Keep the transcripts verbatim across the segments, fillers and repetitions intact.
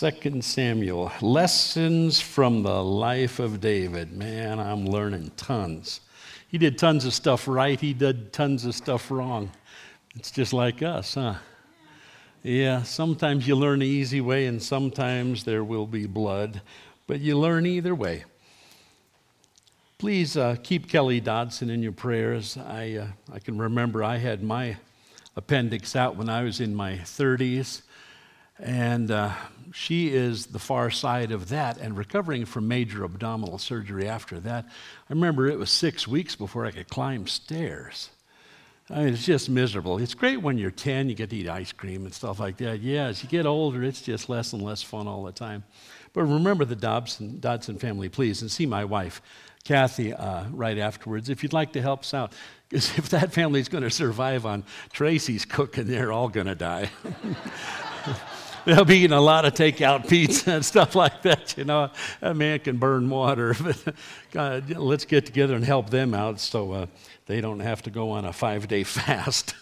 Second Samuel, lessons from the life of David. Man, I'm learning tons. He did tons of stuff right. He did tons of stuff wrong. It's just like us, huh? Yeah, sometimes you learn the easy way and sometimes there will be blood, but you learn either way. Please uh, keep Kelly Dodson in your prayers. I, uh, I can remember I had my appendix out when I was in my thirties. And uh, she is the far side of that and recovering from major abdominal surgery after that. I remember it was six weeks before I could climb stairs. I mean, it's just miserable. It's great when you're ten, you get to eat ice cream and stuff like that. Yeah, as you get older, it's just less and less fun all the time. But remember the Dobson, Dodson family, please, and see my wife, Kathy, uh, right afterwards, if you'd like to help us out. Because if that family's going to survive on Tracy's cooking, they're all going to die. They'll be eating a lot of takeout pizza and stuff like that, you know. A man can burn water, but God, let's get together and help them out so uh, they don't have to go on a five-day fast.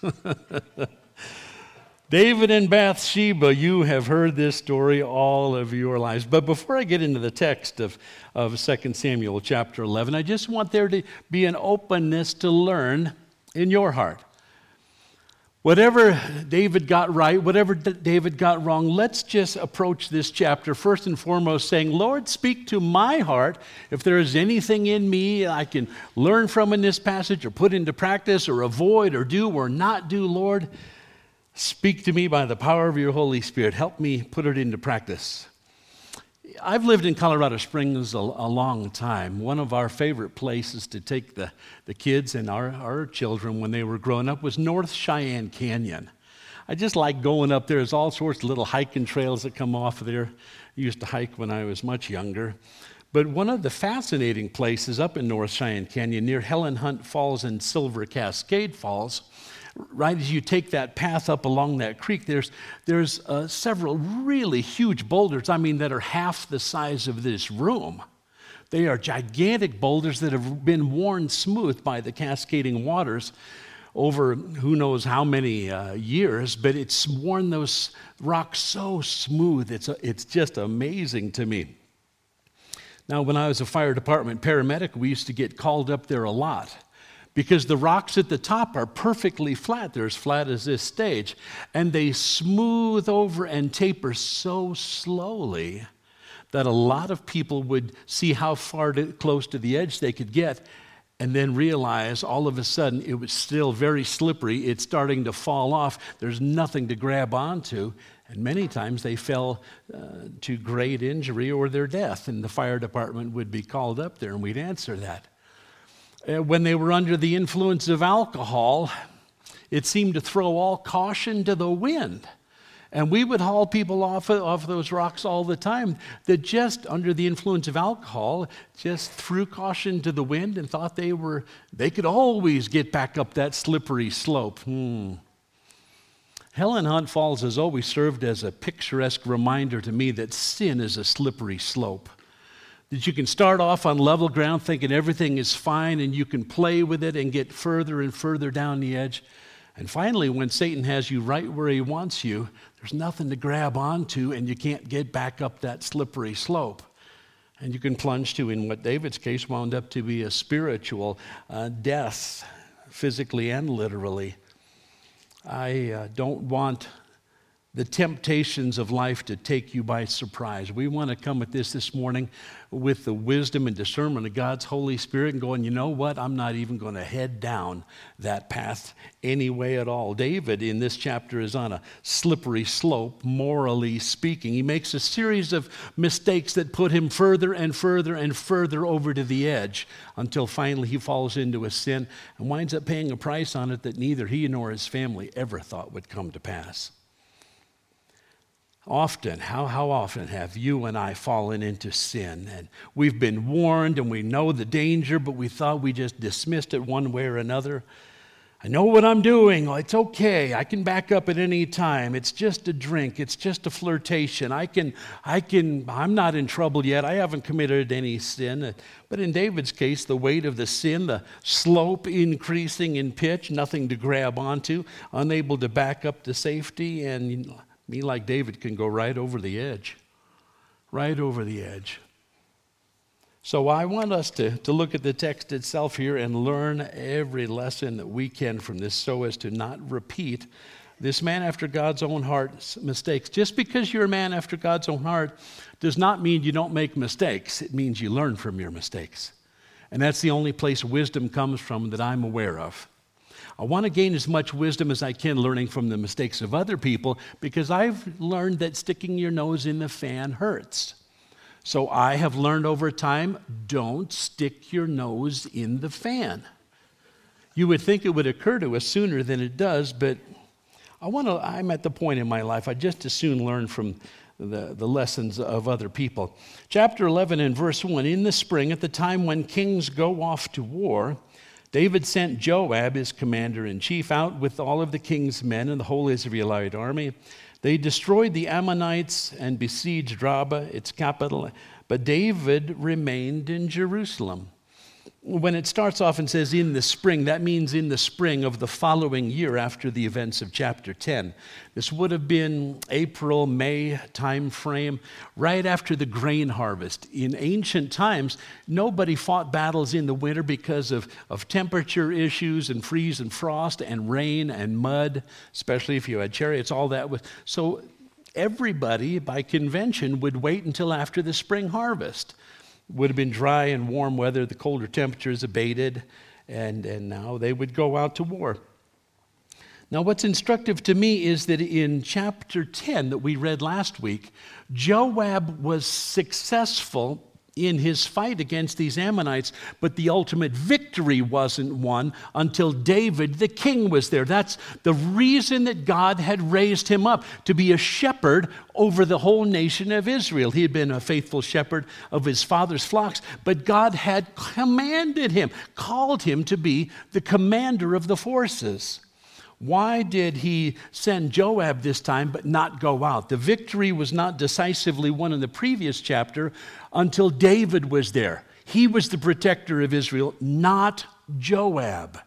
David and Bathsheba, you have heard this story all of your lives. But before I get into the text of, of Second Samuel chapter eleven, I just want there to be an openness to learn in your heart. Whatever David got right, whatever David got wrong, let's just approach this chapter first and foremost saying, Lord, speak to my heart. If there is anything in me I can learn from in this passage or put into practice or avoid or do or not do, Lord, speak to me by the power of your Holy Spirit. Help me put it into practice. I've lived in Colorado Springs a, a long time. One of our favorite places to take the, the kids and our, our children when they were growing up was North Cheyenne Canyon. I just like going up there. There's all sorts of little hiking trails that come off of there. I used to hike when I was much younger. But one of the fascinating places up in North Cheyenne Canyon near Helen Hunt Falls and Silver Cascade Falls, right as you take that path up along that creek, there's there's uh, several really huge boulders, I mean, that are half the size of this room. They are gigantic boulders that have been worn smooth by the cascading waters over who knows how many uh, years, but it's worn those rocks so smooth. It's, a, it's just amazing to me. Now, when I was a fire department paramedic, we used to get called up there a lot, because the rocks at the top are perfectly flat. They're as flat as this stage. And they smooth over and taper so slowly that a lot of people would see how far to, close to the edge they could get and then realize all of a sudden it was still very slippery. It's starting to fall off. There's nothing to grab onto. And many times they fell uh, to great injury or their death. And the fire department would be called up there and we'd answer that. When they were under the influence of alcohol, it seemed to throw all caution to the wind. And we would haul people off of, off those rocks all the time that just under the influence of alcohol just threw caution to the wind and thought they were they could always get back up that slippery slope. Hmm. Helen Hunt Falls has always served as a picturesque reminder to me that sin is a slippery slope. That you can start off on level ground thinking everything is fine and you can play with it and get further and further down the edge. And finally, when Satan has you right where he wants you, there's nothing to grab onto and you can't get back up that slippery slope. And you can plunge to, in what David's case wound up to be a spiritual uh, death, physically and literally. I uh, don't want the temptations of life to take you by surprise. We want to come at this this morning with the wisdom and discernment of God's Holy Spirit and going, you know what, I'm not even going to head down that path anyway at all. David in this chapter is on a slippery slope, morally speaking. He makes a series of mistakes that put him further and further and further over to the edge until finally he falls into a sin and winds up paying a price on it that neither he nor his family ever thought would come to pass. Often, how, how often have you and I fallen into sin? And we've been warned and we know the danger, but we thought we just dismissed it one way or another. I know what I'm doing. Oh, it's okay. I can back up at any time. It's just a drink. It's just a flirtation. I can, I can, I'm not in trouble yet. I haven't committed any sin. But in David's case, the weight of the sin, the slope increasing in pitch, nothing to grab onto, unable to back up to safety, and me, like David, can go right over the edge. right over the edge. So I want us to, to look at the text itself here and learn every lesson that we can from this so as to not repeat this man after God's own heart's mistakes. Just because you're a man after God's own heart does not mean you don't make mistakes. It means you learn from your mistakes. And that's the only place wisdom comes from that I'm aware of. I want to gain as much wisdom as I can learning from the mistakes of other people because I've learned that sticking your nose in the fan hurts. So I have learned over time, don't stick your nose in the fan. You would think it would occur to us sooner than it does, but I want to, I'm at the point in my life, I just as soon learn from the, the lessons of other people. Chapter eleven and verse one, in the spring, at the time when kings go off to war, David sent Joab, his commander-in-chief, out with all of the king's men and the whole Israelite army. They destroyed the Ammonites and besieged Rabbah, its capital, but David remained in Jerusalem. When it starts off and says in the spring, that means in the spring of the following year after the events of chapter ten. This would have been April, May time frame, right after the grain harvest. In ancient times, nobody fought battles in the winter because of, of temperature issues and freeze and frost and rain and mud, especially if you had chariots, all that. Was, so everybody, by convention, would wait until after the spring harvest. Would have been dry and warm weather, the colder temperatures abated, and, and now they would go out to war. Now what's instructive to me is that in chapter ten that we read last week, Joab was successful in his fight against these Ammonites, but the ultimate victory wasn't won until David the king was there. That's the reason that God had raised him up, to be a shepherd over the whole nation of Israel. He had been a faithful shepherd of his father's flocks, but God had commanded him, called him to be the commander of the forces. Why did he send Joab this time but not go out? The victory was not decisively won in the previous chapter until David was there. He was the protector of Israel, not Joab.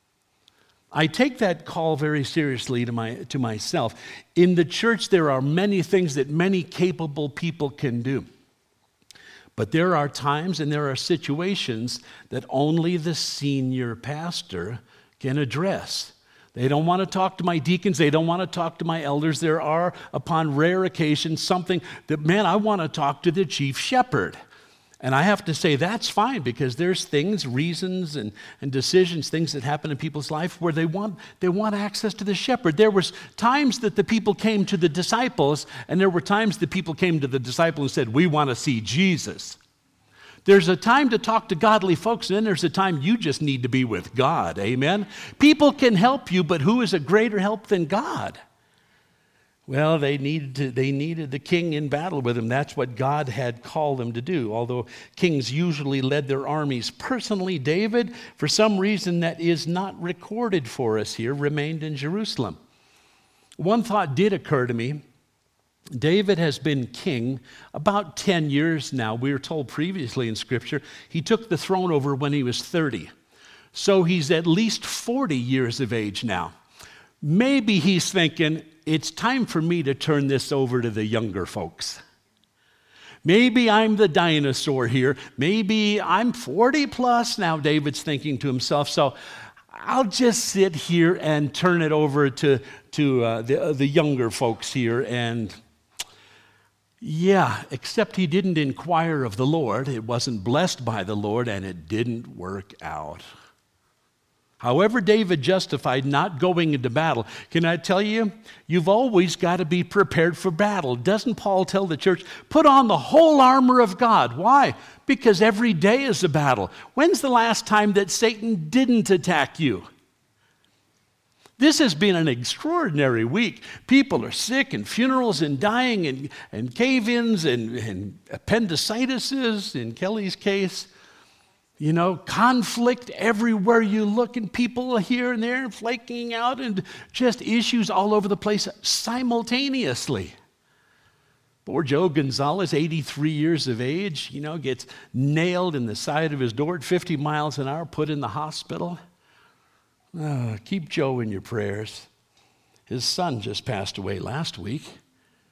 I take that call very seriously to, my, to myself. In the church, there are many things that many capable people can do. But there are times and there are situations that only the senior pastor can address. They don't want to talk to my deacons. They don't want to talk to my elders. There are, upon rare occasions, something that, man, I want to talk to the chief shepherd. And I have to say that's fine, because there's things, reasons, and, and decisions, things that happen in people's life where they want, they want access to the shepherd. There was times that the people came to the disciples, and there were times that people came to the disciple and said, we want to see Jesus. There's a time to talk to godly folks, and then there's a time you just need to be with God, amen? People can help you, but who is a greater help than God? Well, they needed to, they needed the king in battle with them. That's what God had called them to do. Although kings usually led their armies personally, David, for some reason that is not recorded for us here, remained in Jerusalem. One thought did occur to me. David has been king about ten years now. We were told previously in Scripture he took the throne over when he was thirty. So he's at least forty years of age now. Maybe he's thinking, it's time for me to turn this over to the younger folks. Maybe I'm the dinosaur here. Maybe I'm forty plus now, David's thinking to himself. So I'll just sit here and turn it over to, to uh, the, uh, the younger folks here. And yeah, except he didn't inquire of the Lord. It wasn't blessed by the Lord, and it didn't work out. However, David justified not going into battle. Can I tell you, you've always got to be prepared for battle. Doesn't Paul tell the church, put on the whole armor of God? Why? Because every day is a battle. When's the last time that Satan didn't attack you? This has been an extraordinary week. People are sick, and funerals, and dying, and, and cave-ins, and, and appendicitis in Kelly's case. You know, conflict everywhere you look, and people here and there flaking out, and just issues all over the place simultaneously. Poor Joe Gonzalez, eighty-three years of age, you know, gets nailed in the side of his door at fifty miles an hour, put in the hospital. Oh, keep Joe in your prayers. His son just passed away last week.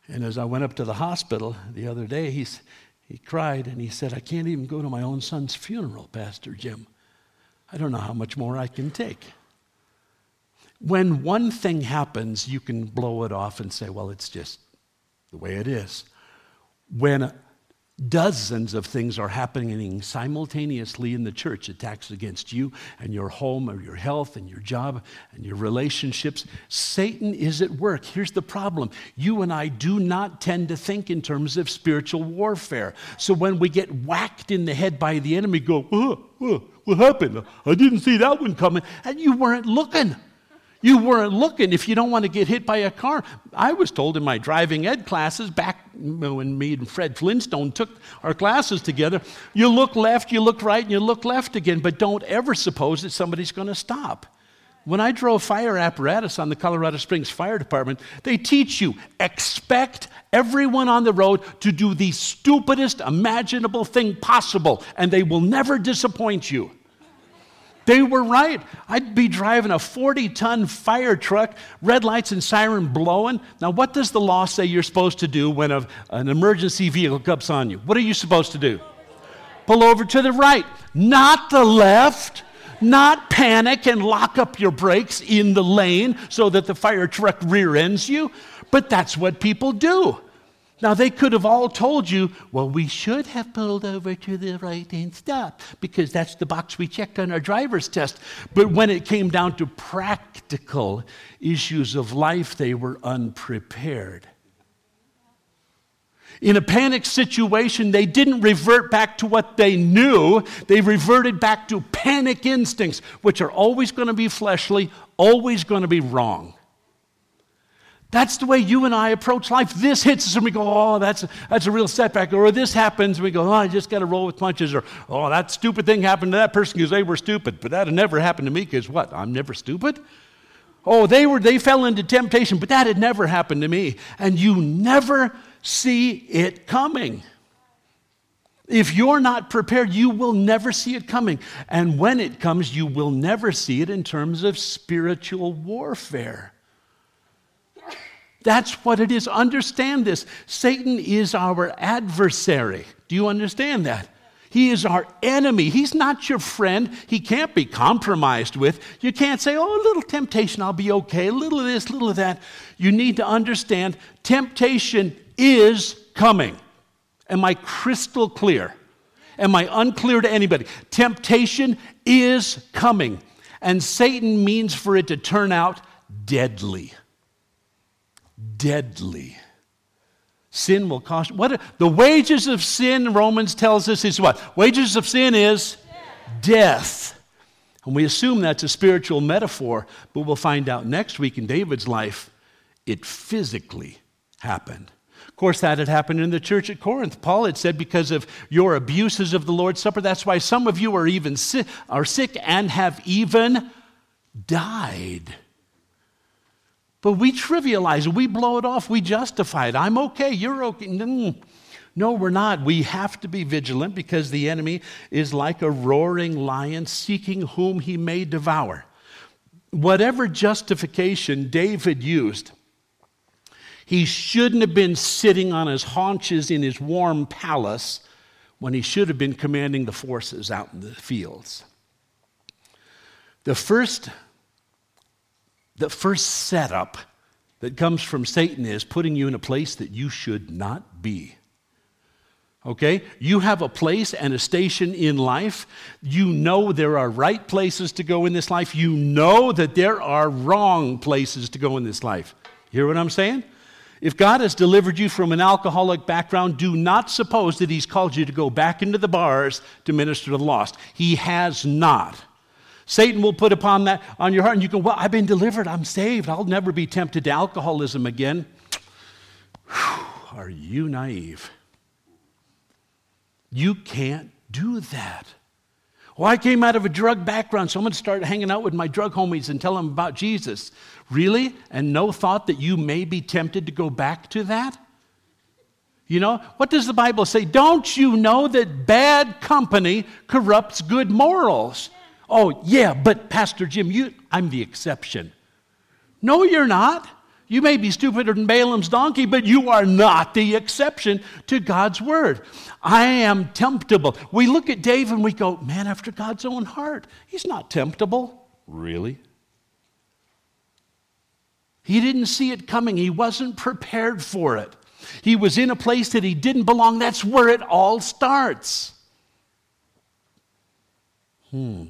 And as I went up to the hospital the other day, he's, he cried and he said, I can't even go to my own son's funeral, Pastor Jim. I don't know how much more I can take. When one thing happens, you can blow it off and say, well, it's just the way it is. When dozens of things are happening simultaneously in the church, attacks against you and your home or your health and your job and your relationships, Satan is at work. Here's the problem. You and I do not tend to think in terms of spiritual warfare. So when we get whacked in the head by the enemy, go, oh, oh, what happened? I didn't see that one coming. And you weren't looking. You weren't looking. If you don't want to get hit by a car, I was told in my driving ed classes back when me and Fred Flintstone took our classes together, you look left, you look right, and you look left again, but don't ever suppose that somebody's going to stop. When I drove fire apparatus on the Colorado Springs Fire Department, they teach you, expect everyone on the road to do the stupidest imaginable thing possible, and they will never disappoint you. They were right. I'd be driving a forty-ton fire truck, red lights and siren blowing. Now, what does the law say you're supposed to do when a, an emergency vehicle comes on you? What are you supposed to do? Pull over to the right, not the left. Not panic and lock up your brakes in the lane so that the fire truck rear ends you. But that's what people do. Now, they could have all told you, well, we should have pulled over to the right and stopped because that's the box we checked on our driver's test. But when it came down to practical issues of life, they were unprepared. In a panic situation, they didn't revert back to what they knew. They reverted back to panic instincts, which are always going to be fleshly, always going to be wrong. That's the way you and I approach life. This hits us and we go, oh, that's a, that's a real setback. Or this happens and we go, oh, I just got to roll with punches. Or, oh, that stupid thing happened to that person because they were stupid. But that had never happened to me because what? I'm never stupid? Oh, they were they fell into temptation, but that had never happened to me. And you never see it coming. If you're not prepared, you will never see it coming. And when it comes, you will never see it in terms of spiritual warfare. That's what it is. Understand this. Satan is our adversary. Do you understand that? He is our enemy. He's not your friend. He can't be compromised with. You can't say, oh, a little temptation, I'll be okay. A little of this, a little of that. You need to understand temptation is coming. Am I crystal clear? Am I unclear to anybody? Temptation is coming. And Satan means for it to turn out deadly. Deadly. Sin will cost. What the wages of sin, Romans tells us, is what? Wages of sin is death. death. And we assume that's a spiritual metaphor, but we'll find out next week in David's life, it physically happened. Of course, that had happened in the church at Corinth. Paul had said, because of your abuses of the Lord's Supper, that's why some of you are even sick, are sick and have even died. But we trivialize it. We blow it off. We justify it. I'm okay. You're okay. No, we're not. We have to be vigilant because the enemy is like a roaring lion seeking whom he may devour. Whatever justification David used, he shouldn't have been sitting on his haunches in his warm palace when he should have been commanding the forces out in the fields. The first The first setup that comes from Satan is putting you in a place that you should not be. Okay? You have a place and a station in life. You know there are right places to go in this life. You know that there are wrong places to go in this life. You hear what I'm saying? If God has delivered you from an alcoholic background, do not suppose that He's called you to go back into the bars to minister to the lost. He has not. Satan will put upon that on your heart, and you go, well, I've been delivered. I'm saved. I'll never be tempted to alcoholism again. Whew, are you naive? You can't do that. Well, I came out of a drug background, so I'm going to start hanging out with my drug homies and tell them about Jesus. Really? And no thought that you may be tempted to go back to that? You know, what does the Bible say? Don't you know that bad company corrupts good morals? Oh, yeah, but Pastor Jim, you, I'm the exception. No, you're not. You may be stupider than Balaam's donkey, but you are not the exception to God's word. I am temptable. We look at David and we go, man after God's own heart. He's not temptable. Really? He didn't see it coming. He wasn't prepared for it. He was in a place that he didn't belong. That's where it all starts. Hmm.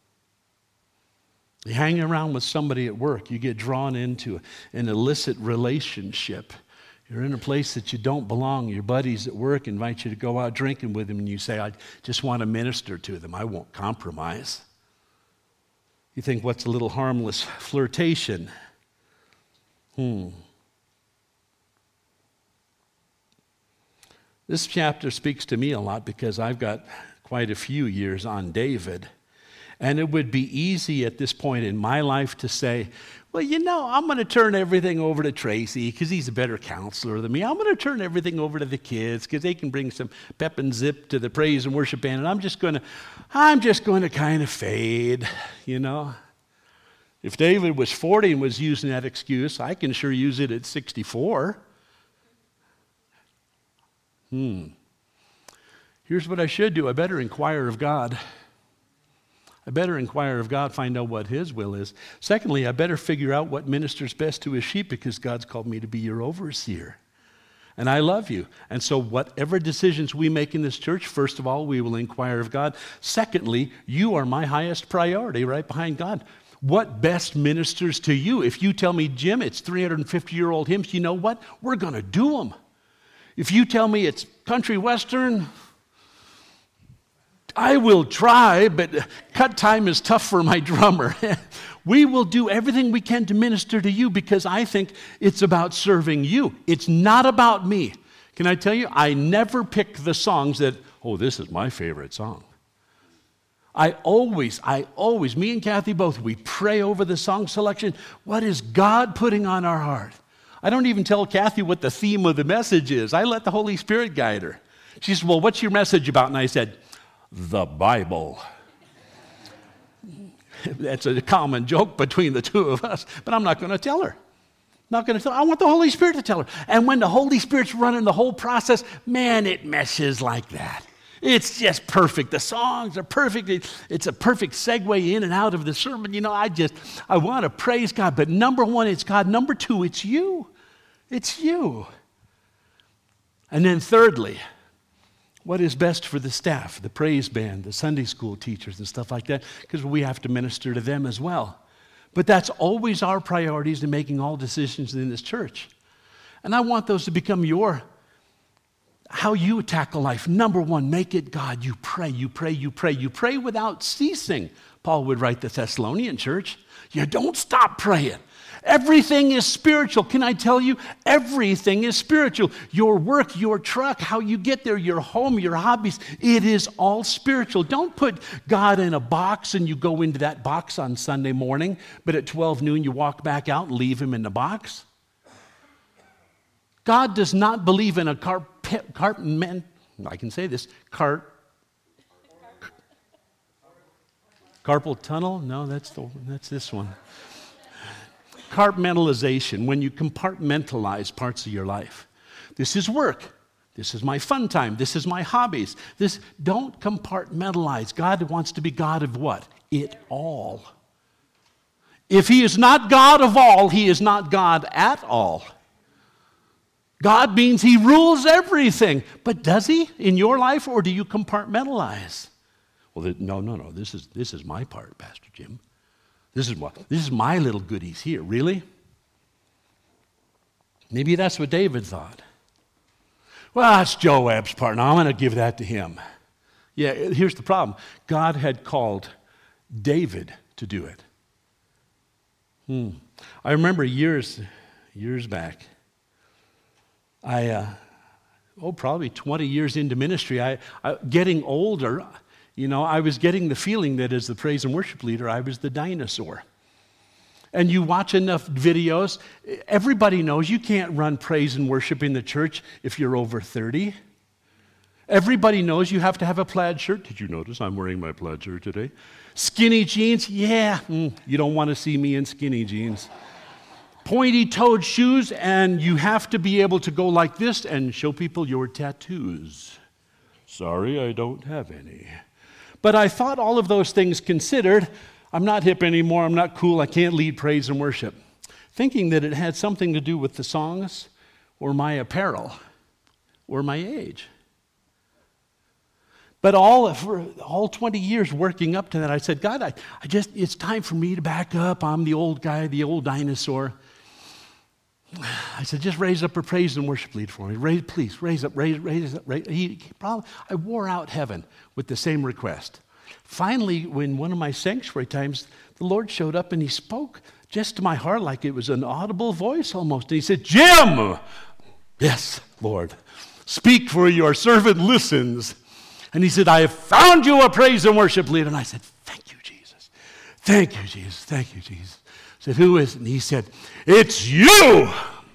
You hang around with somebody at work, you get drawn into an illicit relationship. You're in a place that you don't belong. Your buddies at work invite you to go out drinking with them, and you say, I just want to minister to them. I won't compromise. You think, what's a little harmless flirtation? Hmm. This chapter speaks to me a lot because I've got quite a few years on David. And it would be easy at this point in my life to say, well, you know, I'm going to turn everything over to Tracy because he's a better counselor than me. I'm going to turn everything over to the kids because they can bring some pep and zip to the praise and worship band. And I'm just going to, I'm just going to kind of fade, you know. If David was forty and was using that excuse, I can sure use it at sixty-four. Hmm. Here's what I should do. I better inquire of God. I better inquire of God, find out what his will is. Secondly, I better figure out what ministers best to his sheep because God's called me to be your overseer. And I love you. And so whatever decisions we make in this church, first of all, we will inquire of God. Secondly, you are my highest priority right behind God. What best ministers to you? If you tell me, Jim, it's three hundred fifty-year-old hymns, you know what? We're going to do them. If you tell me it's country western, I will try, but cut time is tough for my drummer. We will do everything we can to minister to you because I think it's about serving you. It's not about me. Can I tell you, I never pick the songs that, oh, this is my favorite song. I always, I always, me and Kathy both, we pray over the song selection. What is God putting on our heart? I don't even tell Kathy what the theme of the message is. I let the Holy Spirit guide her. She says, well, what's your message about? And I said, the Bible. That's a common joke between the two of us, but I'm not going to tell her. Not going to tell her. I want the Holy Spirit to tell her. And when the Holy Spirit's running the whole process, man, it meshes like that. It's just perfect. The songs are perfect. It's a perfect segue in and out of the sermon. You know, I just, I want to praise God. But number one, it's God. Number two, it's you. It's you. And then thirdly, what is best for the staff, the praise band, the Sunday school teachers and stuff like that, because we have to minister to them as well. But that's always our priorities in making all decisions in this church. And I want those to become your how you tackle life. Number one, make it God. You pray, you pray, you pray. You pray without ceasing, Paul would write the Thessalonian church. You don't stop praying. Everything is spiritual. Can I tell you? Everything is spiritual. Your work, your truck, how you get there, your home, your hobbies, it is all spiritual. Don't put God in a box and you go into that box on Sunday morning, but at twelve noon you walk back out and leave him in the box. God does not believe in a carpet, carpent, I can say this, cart, carpal tunnel? No, that's the that's this one. Compartmentalization, when you compartmentalize parts of your life. This is work. This is my fun time. This is my hobbies. This, don't compartmentalize. God wants to be God of what? It all. If he is not God of all, he is not God at all. God means he rules everything. But does he in your life, or do you compartmentalize? Well, no, no, no. This is, this is my part, Pastor Jim. This is what, this is my little goodies here. Really? Maybe that's what David thought. Well, that's Joab's part. Now I'm going to give that to him. Yeah, here's the problem. God had called David to do it. Hmm. I remember years, years back, I, uh, oh, probably twenty years into ministry, I, I getting older, you know, I was getting the feeling that as the praise and worship leader, I was the dinosaur. And you watch enough videos, everybody knows you can't run praise and worship in the church if you're over thirty. Everybody knows you have to have a plaid shirt. Did you notice I'm wearing my plaid shirt today? Skinny jeans, yeah, mm, you don't want to see me in skinny jeans. pointy-toed shoes, and you have to be able to go like this and show people your tattoos. Sorry, I don't have any. But I thought all of those things considered, I'm not hip anymore, I'm not cool, I can't lead praise and worship. Thinking that it had something to do with the songs or my apparel or my age. But all for all twenty years working up to that, I said, God, I, I just, it's time for me to back up. I'm the old guy, the old dinosaur. I said, just raise up a praise and worship lead for me. Raise, please, raise up, raise, raise up. Raise. He, he probably, I wore out heaven with the same request. Finally, when one of my sanctuary times, the Lord showed up and he spoke just to my heart like it was an audible voice almost. And he said, Jim! Yes, Lord. Speak, for your servant listens. And he said, I have found you a praise and worship leader. And I said, thank you, Jesus. Thank you, Jesus. Thank you, Jesus. I said, who is it? And he said, it's you.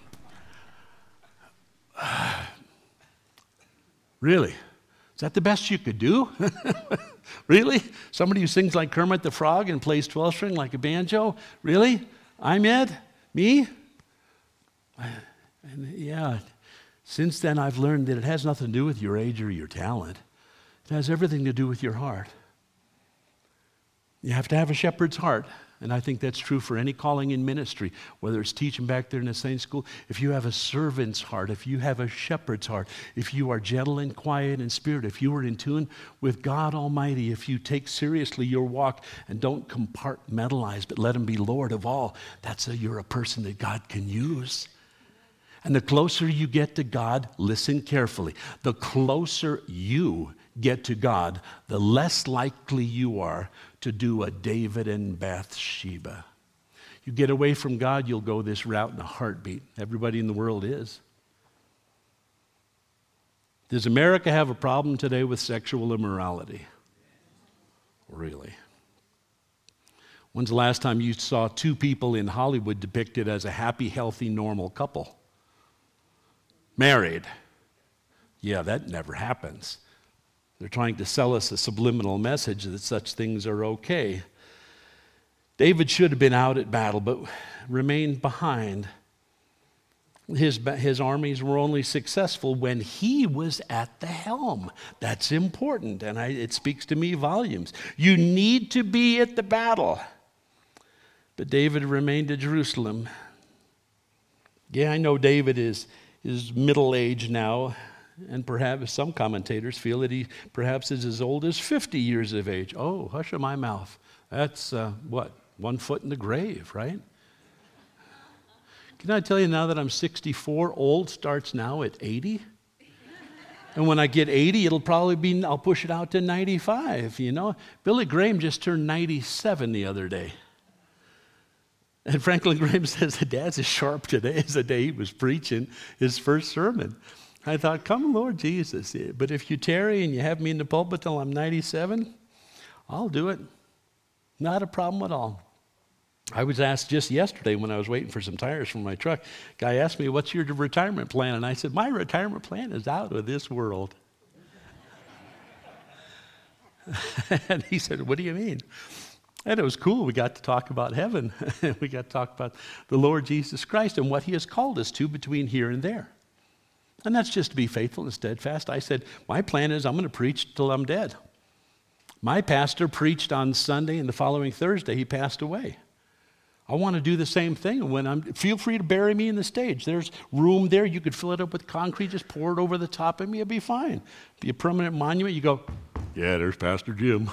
Really? Is that the best you could do? Really? Somebody who sings like Kermit the Frog and plays twelve-string like a banjo? Really? I'm it? Me? And yeah, since then I've learned that it has nothing to do with your age or your talent. It has everything to do with your heart. You have to have a shepherd's heart. And I think that's true for any calling in ministry, whether it's teaching back there in the Saint school. If you have a servant's heart, if you have a shepherd's heart, if you are gentle and quiet in spirit, if you are in tune with God Almighty, if you take seriously your walk and don't compartmentalize, but let him be Lord of all, that's a, you're a person that God can use. And the closer you get to God, listen carefully, the closer you get to God, the less likely you are to do a David and Bathsheba. You get away from God, you'll go this route in a heartbeat. Everybody in the world is. Does America have a problem today with sexual immorality? Really? When's the last time you saw two people in Hollywood depicted as a happy, healthy, normal couple? Married. Yeah, that never happens. They're trying to sell us a subliminal message that such things are okay. David should have been out at battle, but remained behind. His, his armies were only successful when he was at the helm. That's important, and I, it speaks to me volumes. You need to be at the battle. But David remained at Jerusalem. Yeah, I know David is, is middle-aged now, and perhaps some commentators feel that he perhaps is as old as fifty years of age. Oh, hush my mouth. That's, uh, what, one foot in the grave, right? Can I tell you now that I'm sixty-four, old starts now at eighty? And when I get eighty, it'll probably be, I'll push it out to ninety-five, you know? Billy Graham just turned ninety-seven the other day. And Franklin Graham says the dad's as sharp today as the day he was preaching his first sermon. I thought, come Lord Jesus, but if you tarry and you have me in the pulpit till I'm ninety-seven, I'll do it. Not a problem at all. I was asked just yesterday when I was waiting for some tires from my truck, guy asked me, what's your retirement plan? And I said, my retirement plan is out of this world. And he said, what do you mean? And it was cool. We got to talk about heaven. We got to talk about the Lord Jesus Christ and what he has called us to between here and there. And that's just to be faithful and steadfast. I said, my plan is I'm going to preach till I'm dead. My pastor preached on Sunday, and the following Thursday he passed away. I want to do the same thing. When I'm, feel free to bury me in the stage. There's room there. You could fill it up with concrete, just pour it over the top of me. It'll be fine. Be a permanent monument. You go, yeah, there's Pastor Jim.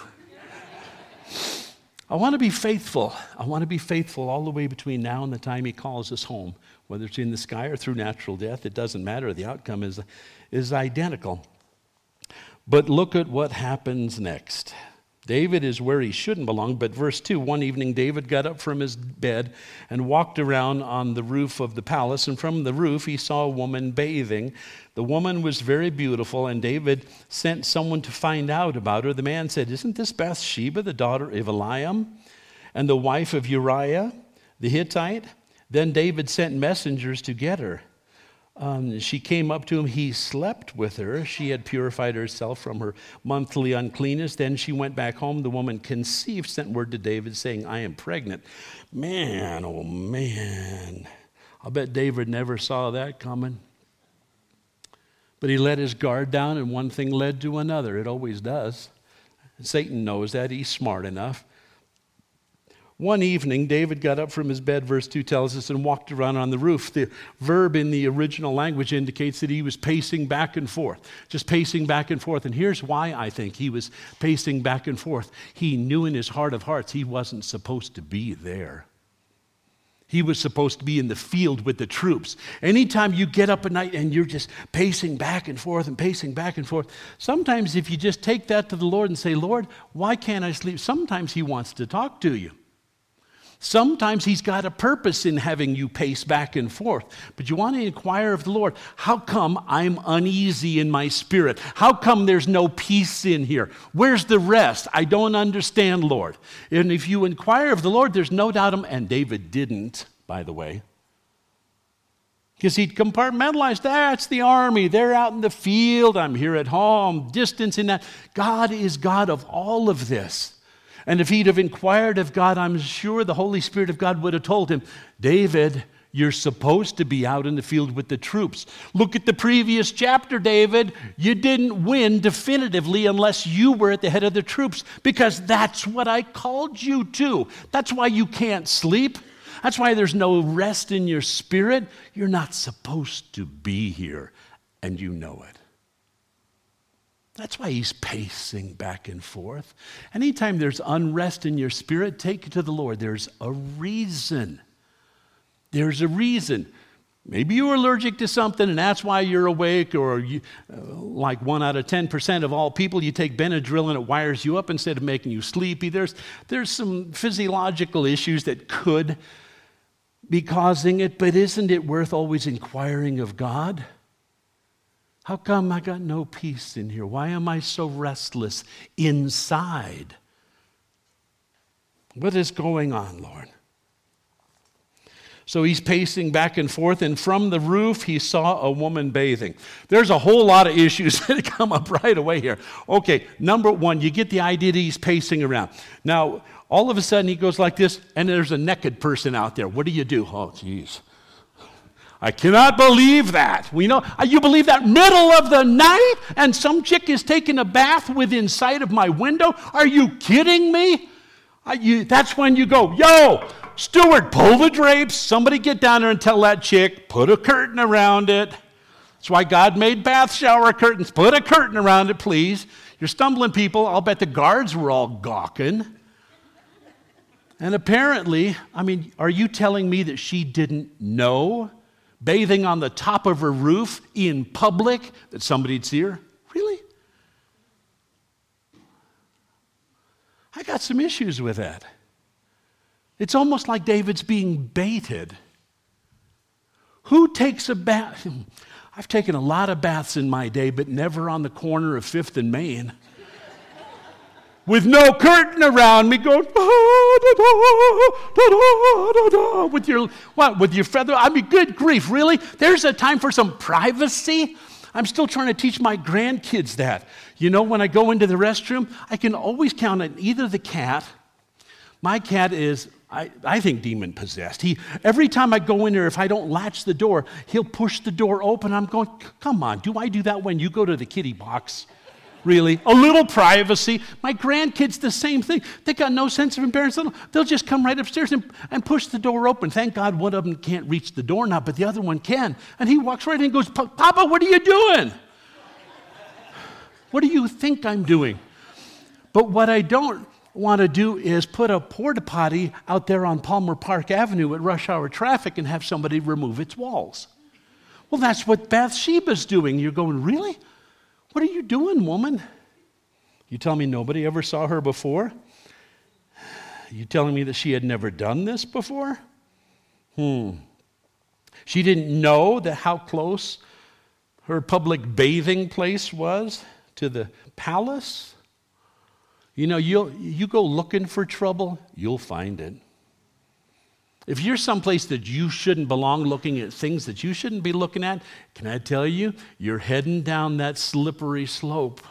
I want to be faithful. I want to be faithful all the way between now and the time he calls us home. Whether it's in the sky or through natural death, it doesn't matter. The outcome is, is identical. But look at what happens next. David is where he shouldn't belong, but verse two, one evening David got up from his bed and walked around on the roof of the palace, and from the roof he saw a woman bathing. The woman was very beautiful, and David sent someone to find out about her. The man said, isn't this Bathsheba, the daughter of Eliam, and the wife of Uriah the Hittite? Then David sent messengers to get her. Um, she came up to him. He slept with her. She had purified herself from her monthly uncleanness. Then she went back home. The woman conceived, sent word to David saying, I am pregnant. Man, oh man. I'll bet David never saw that coming. But he let his guard down, and one thing led to another. It always does. Satan knows that. He's smart enough. One evening, David got up from his bed, verse two tells us, and walked around on the roof. The verb in the original language indicates that he was pacing back and forth, just pacing back and forth. And here's why I think he was pacing back and forth. He knew in his heart of hearts he wasn't supposed to be there. He was supposed to be in the field with the troops. Anytime you get up at night and you're just pacing back and forth and pacing back and forth, sometimes if you just take that to the Lord and say, Lord, why can't I sleep? Sometimes he wants to talk to you. Sometimes he's got a purpose in having you pace back and forth. But you want to inquire of the Lord, how come I'm uneasy in my spirit? How come there's no peace in here? Where's the rest? I don't understand, Lord. And if you inquire of the Lord, there's no doubt him. And David didn't, by the way. Because he'd compartmentalized, that's the army. They're out in the field. I'm here at home, distance in that. God is God of all of this. And if he'd have inquired of God, I'm sure the Holy Spirit of God would have told him, David, you're supposed to be out in the field with the troops. Look at the previous chapter, David. You didn't win definitively unless you were at the head of the troops, because that's what I called you to. That's why you can't sleep. That's why there's no rest in your spirit. You're not supposed to be here, and you know it. That's why he's pacing back and forth. Anytime there's unrest in your spirit, take it to the Lord. There's a reason. There's a reason. Maybe you're allergic to something, and that's why you're awake, or you, uh, like one out of ten percent of all people, you take Benadryl and it wires you up instead of making you sleepy. There's, there's some physiological issues that could be causing it, but isn't it worth always inquiring of God? How come I got no peace in here? Why am I so restless inside? What is going on, Lord? So he's pacing back and forth, and from the roof he saw a woman bathing. There's a whole lot of issues that come up right away here. Okay, number one, you get the idea that he's pacing around. Now, all of a sudden he goes like this, and there's a naked person out there. What do you do? Oh, geez. I cannot believe that. We know, you believe that middle of the night and some chick is taking a bath within sight of my window? Are you kidding me? Are you, that's when you go, yo, steward, pull the drapes. Somebody get down there and tell that chick, put a curtain around it. That's why God made bath shower curtains. Put a curtain around it, please. You're stumbling people. I'll bet the guards were all gawking. And apparently, I mean, are you telling me that she didn't know? Bathing on the top of her roof in public, that somebody'd see her? Really? I got some issues with that. It's almost like David's being baited. Who takes a bath? I've taken a lot of baths in my day, but never on the corner of Fifth and Main. With no curtain around me going, da, da, da, da, da, with your, what, with your feather? I mean, good grief, really? There's a time for some privacy? I'm still trying to teach my grandkids that. You know, when I go into the restroom, I can always count on either the cat. My cat is, I, I think, demon-possessed. He, every time I go in there, if I don't latch the door, he'll push the door open. I'm going, come on, do I do that when you go to the kitty box? Really? A little privacy. My grandkids, the same thing. They got no sense of embarrassment. They'll just come right upstairs and, and push the door open. Thank God one of them can't reach the door now, but the other one can. And he walks right in and goes, Papa, what are you doing? What do you think I'm doing? But what I don't want to do is put a porta potty out there on Palmer Park Avenue at rush hour traffic and have somebody remove its walls. Well, that's what Bathsheba's doing. You're going, really? What are you doing, woman? You tell me nobody ever saw her before? You telling me that she had never done this before? Hmm. She didn't know that how close her public bathing place was to the palace? You know, you'll, you go looking for trouble, you'll find it. If you're someplace that you shouldn't belong, looking at things that you shouldn't be looking at, can I tell you, you're heading down that slippery slope.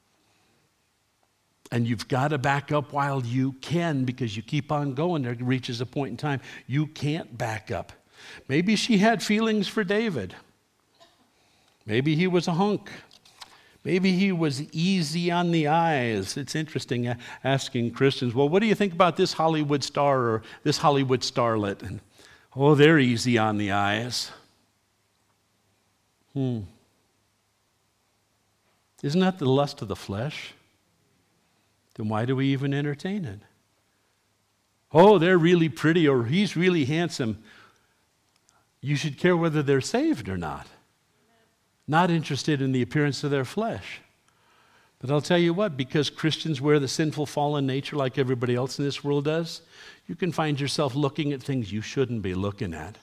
And you've got to back up while you can, because you keep on going. There reaches a point in time you can't back up. Maybe she had feelings for David. Maybe he was a hunk. Maybe he was easy on the eyes. It's interesting asking Christians, well, what do you think about this Hollywood star or this Hollywood starlet? And, oh, they're easy on the eyes. Hmm. Isn't that the lust of the flesh? Then why do we even entertain it? Oh, they're really pretty or he's really handsome. You should care whether they're saved or not. Not interested in the appearance of their flesh. But I'll tell you what, because Christians wear the sinful fallen nature like everybody else in this world does, you can find yourself looking at things you shouldn't be looking at.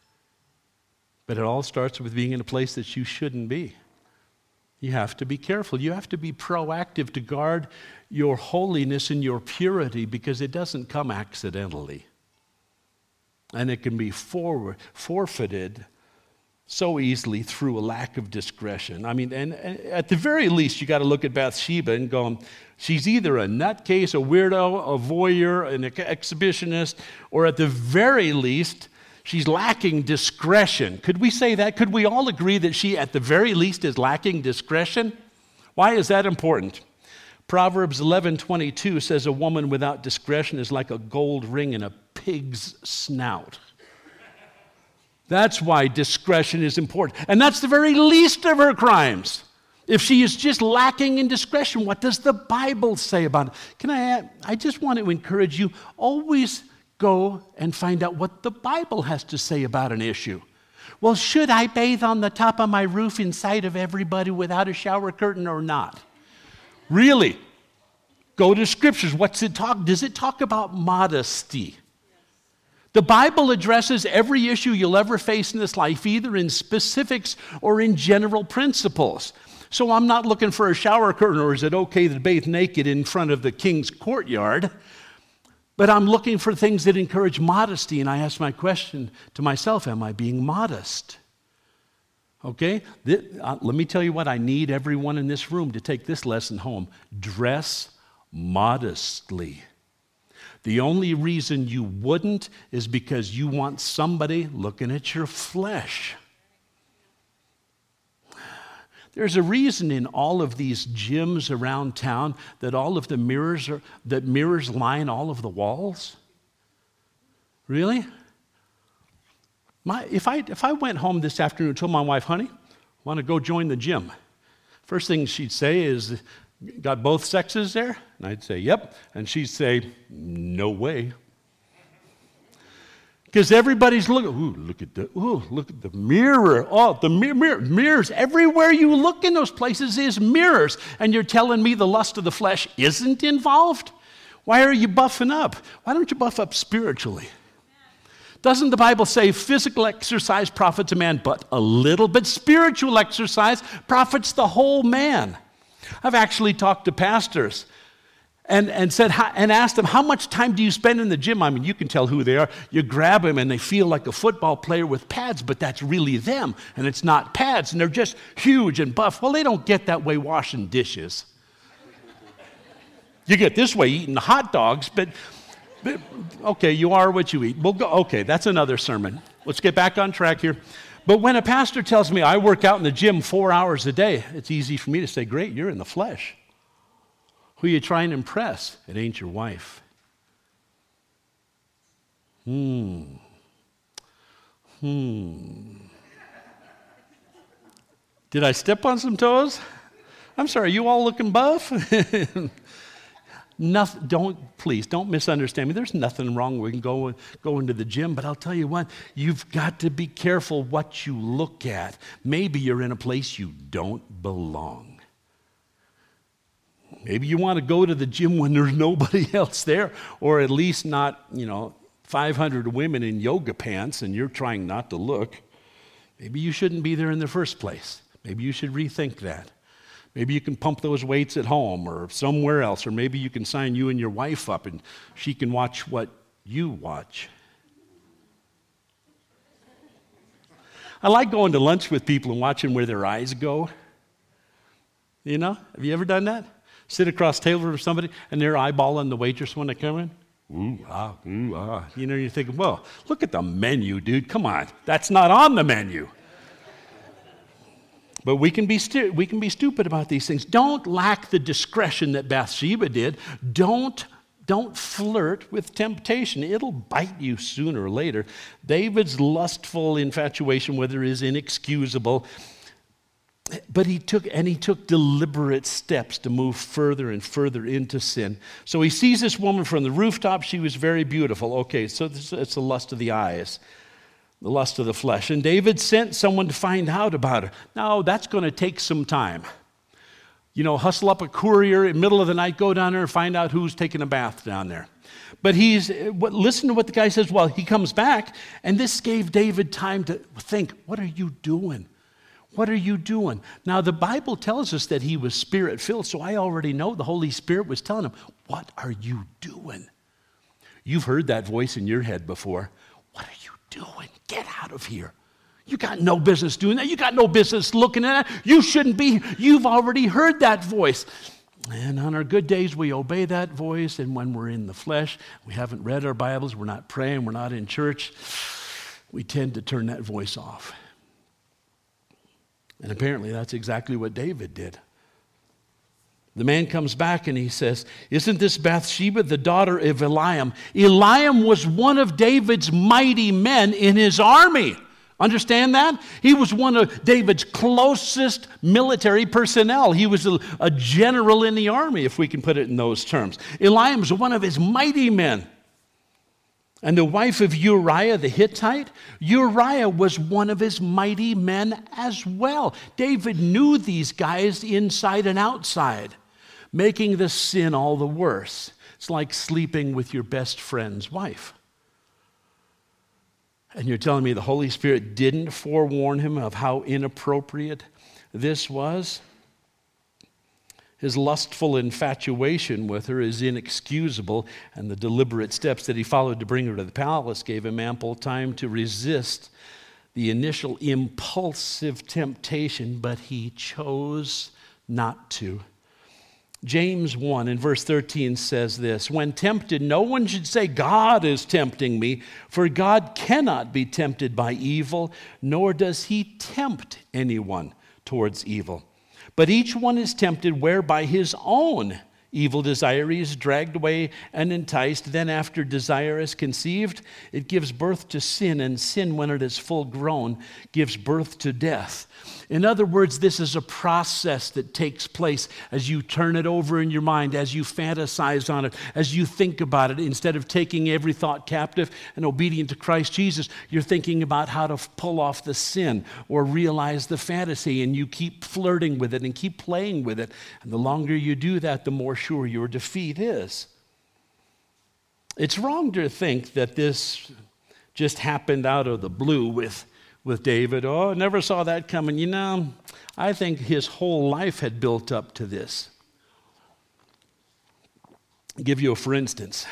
But it all starts with being in a place that you shouldn't be. You have to be careful. You have to be proactive to guard your holiness and your purity because it doesn't come accidentally. And it can be forward, forfeited so easily through a lack of discretion. I mean, and, and at the very least, you got to look at Bathsheba and go, she's either a nutcase, a weirdo, a voyeur, an exhibitionist, or at the very least, she's lacking discretion. Could we say that? Could we all agree that she, at the very least, is lacking discretion? Why is that important? Proverbs eleven twenty-two says a woman without discretion is like a gold ring in a pig's snout. That's why discretion is important. And that's the very least of her crimes. If she is just lacking in discretion, what does the Bible say about it? Can I add, I just want to encourage you, always go and find out what the Bible has to say about an issue. Well, should I bathe on the top of my roof in sight of everybody without a shower curtain or not? Really? Go to scriptures. What's it talk? Does it talk about modesty? The Bible addresses every issue you'll ever face in this life, either in specifics or in general principles. So I'm not looking for a shower curtain, or is it okay to bathe naked in front of the king's courtyard? But I'm looking for things that encourage modesty, and I ask my question to myself, am I being modest? Okay? This, uh, let me tell you what, I need everyone in this room to take this lesson home. Dress modestly. The only reason you wouldn't is because you want somebody looking at your flesh. There's a reason in all of these gyms around town that all of the mirrors are, that mirrors line all of the walls. Really? My, if I if I went home this afternoon and told my wife, honey, I want to go join the gym. First thing she'd say is, got both sexes there? And I'd say, yep. And she'd say, no way. Because everybody's looking, ooh, look at the, ooh, look at the mirror. Oh, the mirror, mirror, mirrors. Everywhere you look in those places is mirrors. And you're telling me the lust of the flesh isn't involved? Why are you buffing up? Why don't you buff up spiritually? Doesn't the Bible say physical exercise profits a man but a little? But spiritual exercise profits the whole man. I've actually talked to pastors and, and said and asked them, how much time do you spend in the gym? I mean, you can tell who they are. You grab them and they feel like a football player with pads, but that's really them, and it's not pads, and they're just huge and buff. Well, they don't get that way washing dishes. You get this way eating hot dogs, but, but okay, you are what you eat. We'll go. Okay, that's another sermon. Let's get back on track here. But when a pastor tells me I work out in the gym four hours a day, it's easy for me to say, great, you're in the flesh. Who are you trying to impress? It ain't your wife. Hmm. Hmm. Did I step on some toes? I'm sorry, you all looking buff? Nothing, don't, please, don't misunderstand me. There's nothing wrong with going go into the gym, but I'll tell you what, you've got to be careful what you look at. Maybe you're in a place you don't belong. Maybe you want to go to the gym when there's nobody else there, or at least not, you know, five hundred women in yoga pants and you're trying not to look. Maybe you shouldn't be there in the first place. Maybe you should rethink that. Maybe you can pump those weights at home or somewhere else, or maybe you can sign you and your wife up and she can watch what you watch. I like going to lunch with people and watching where their eyes go. You know, have you ever done that? Sit across the table from somebody and they're eyeballing the waitress when they come in. Ooh, ah, ooh, ah. You know, you're thinking, well, look at the menu, dude. Come on. That's not on the menu. But we can be stu- we can be stupid about these things. Don't lack the discretion that Bathsheba did. Don't Don't flirt with temptation. It'll bite you sooner or later. David's lustful infatuation with her is inexcusable. But he took, and he took deliberate steps to move further and further into sin. So he sees this woman from the rooftop. She was very beautiful. Okay, so this, it's the lust of the eyes, the lust of the flesh. And David sent someone to find out about her. Now, that's going to take some time. You know, hustle up a courier in the middle of the night, go down there and find out who's taking a bath down there. But he's, listen to what the guy says. Well, he comes back, and this gave David time to think, what are you doing? What are you doing? Now, the Bible tells us that he was Spirit-filled, so I already know the Holy Spirit was telling him, what are you doing? You've heard that voice in your head before. What are you doing? Get out of here. You got no business doing that. You got no business looking at that. You shouldn't be. You've already heard that voice. And on our good days, we obey that voice. And when we're in the flesh, we haven't read our Bibles, we're not praying, we're not in church, we tend to turn that voice off. And apparently that's exactly what David did. The man comes back and he says, isn't this Bathsheba, the daughter of Eliam? Eliam was one of David's mighty men in his army. Understand that? He was one of David's closest military personnel. He was a, a general in the army, if we can put it in those terms. Eliam was one of his mighty men. And the wife of Uriah the Hittite, Uriah was one of his mighty men as well. David knew these guys inside and outside, making the sin all the worse. It's like sleeping with your best friend's wife. And you're telling me the Holy Spirit didn't forewarn him of how inappropriate this was? His lustful infatuation with her is inexcusable, and the deliberate steps that he followed to bring her to the palace gave him ample time to resist the initial impulsive temptation, but he chose not to. James one in verse thirteen says this, when tempted, no one should say, God is tempting me, for God cannot be tempted by evil, nor does he tempt anyone towards evil. But each one is tempted whereby his own evil desire is dragged away and enticed. Then after desire is conceived, it gives birth to sin, and sin, when it is full grown, gives birth to death. In other words, this is a process that takes place as you turn it over in your mind, as you fantasize on it, as you think about it. Instead of taking every thought captive and obedient to Christ Jesus, you're thinking about how to pull off the sin or realize the fantasy, and you keep flirting with it and keep playing with it. And the longer you do that, the more sure your defeat is. It's wrong to think that this just happened out of the blue with with David. Oh, never saw that coming. You know, I think his whole life had built up to this. I'll give you a for instance.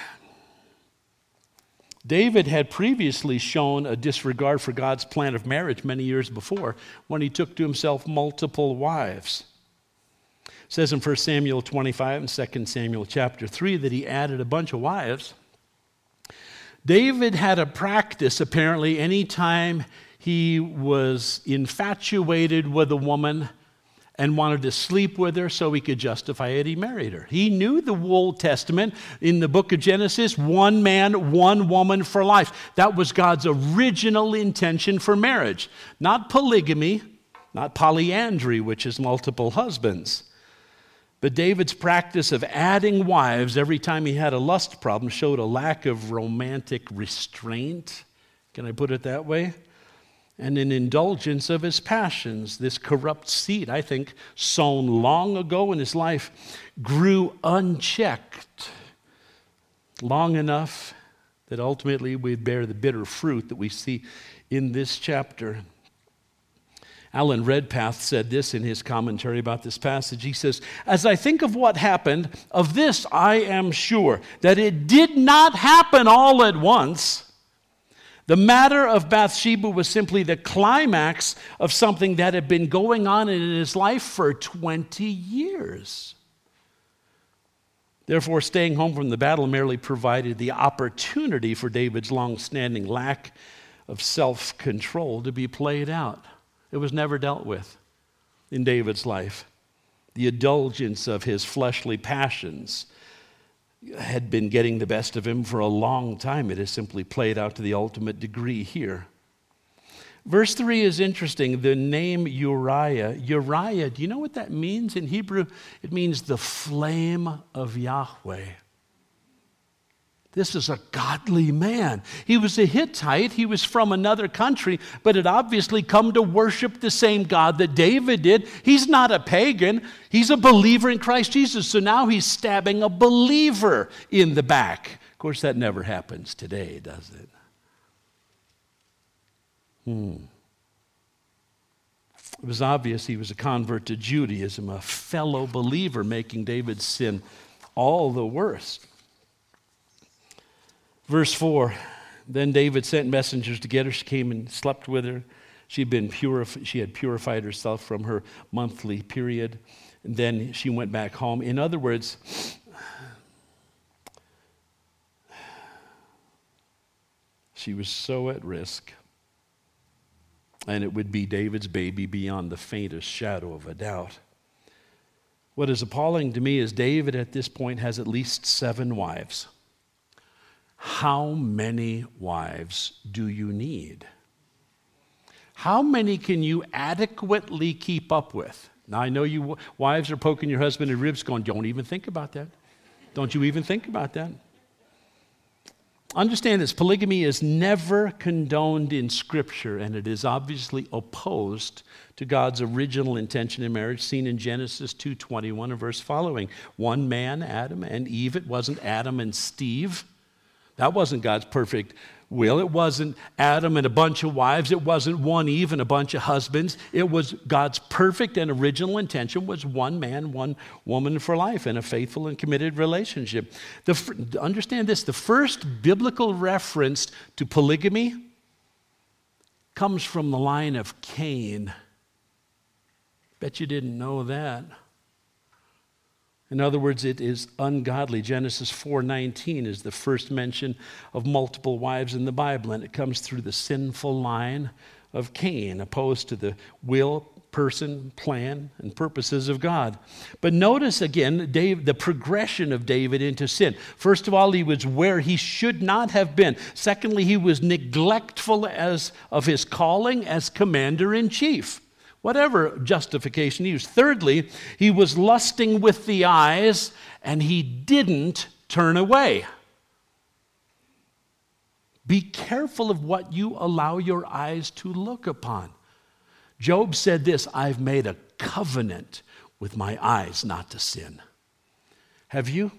David had previously shown a disregard for God's plan of marriage many years before when he took to himself multiple wives. It says in First Samuel twenty-five and Second Samuel chapter three that he added a bunch of wives. David had a practice, apparently, anytime he was infatuated with a woman and wanted to sleep with her so he could justify it, he married her. He knew the Old Testament in the book of Genesis, one man, one woman for life. That was God's original intention for marriage. Not polygamy, not polyandry, which is multiple husbands. But David's practice of adding wives every time he had a lust problem showed a lack of romantic restraint. Can I put it that way? And an indulgence of his passions. This corrupt seed, I think, sown long ago in his life, grew unchecked long enough that ultimately we'd bear the bitter fruit that we see in this chapter. Alan Redpath said this in his commentary about this passage. He says, as I think of what happened, of this I am sure, that it did not happen all at once. The matter of Bathsheba was simply the climax of something that had been going on in his life for twenty years. Therefore, staying home from the battle merely provided the opportunity for David's long-standing lack of self-control to be played out. It was never dealt with in David's life. The indulgence of his fleshly passions had been getting the best of him for a long time. It has simply played out to the ultimate degree here. Verse three is interesting. The name Uriah. Uriah, do you know what that means in Hebrew? It means the flame of Yahweh. This is a godly man. He was a Hittite. He was from another country, but had obviously come to worship the same God that David did. He's not a pagan. He's a believer in Christ Jesus. So now he's stabbing a believer in the back. Of course, that never happens today, does it? Hmm. It was obvious he was a convert to Judaism, a fellow believer, making David's sin all the worse. Verse four, then David sent messengers to get her. She came and slept with her. She'd been purified, she had purified herself from her monthly period. And then she went back home. In other words, she was so at risk. And it would be David's baby beyond the faintest shadow of a doubt. What is appalling to me is David at this point has at least seven wives. How many wives do you need? How many can you adequately keep up with? Now, I know you wives are poking your husband in the ribs going, don't even think about that. Don't you even think about that. Understand this, polygamy is never condoned in Scripture, and it is obviously opposed to God's original intention in marriage, seen in Genesis two twenty-one, a verse following. One man, Adam and Eve. It wasn't Adam and Steve. That wasn't God's perfect will. It wasn't Adam and a bunch of wives. It wasn't one Eve and a bunch of husbands. It was God's perfect and original intention was one man, one woman for life in a faithful and committed relationship. The, understand this, the first biblical reference to polygamy comes from the line of Cain. Bet you didn't know that. In other words, it is ungodly. Genesis four nineteen is the first mention of multiple wives in the Bible, and it comes through the sinful line of Cain, opposed to the will, person, plan, and purposes of God. But notice again Dave, the progression of David into sin. First of all, he was where he should not have been. Secondly, he was neglectful as of his calling as commander-in-chief. Whatever justification he used. Thirdly, he was lusting with the eyes, and he didn't turn away. Be careful of what you allow your eyes to look upon. Job said this, I've made a covenant with my eyes not to sin. Have you?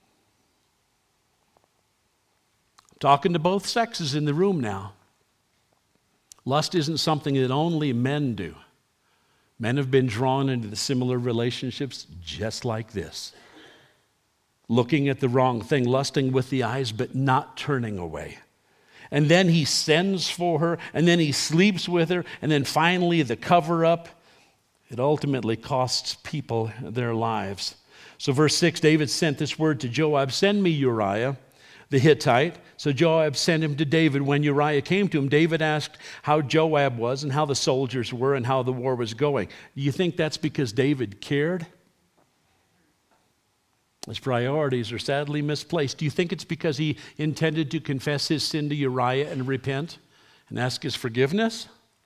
I'm talking to both sexes in the room now. Lust isn't something that only men do. Men have been drawn into the similar relationships just like this. Looking at the wrong thing, lusting with the eyes, but not turning away. And then he sends for her, and then he sleeps with her, and then finally the cover-up. It ultimately costs people their lives. So verse six, David sent this word to Joab, send me Uriah, the Hittite. So Joab sent him to David. When Uriah came to him, David asked how Joab was and how the soldiers were and how the war was going. Do you think that's because David cared? His priorities are sadly misplaced. Do you think it's because he intended to confess his sin to Uriah and repent and ask his forgiveness?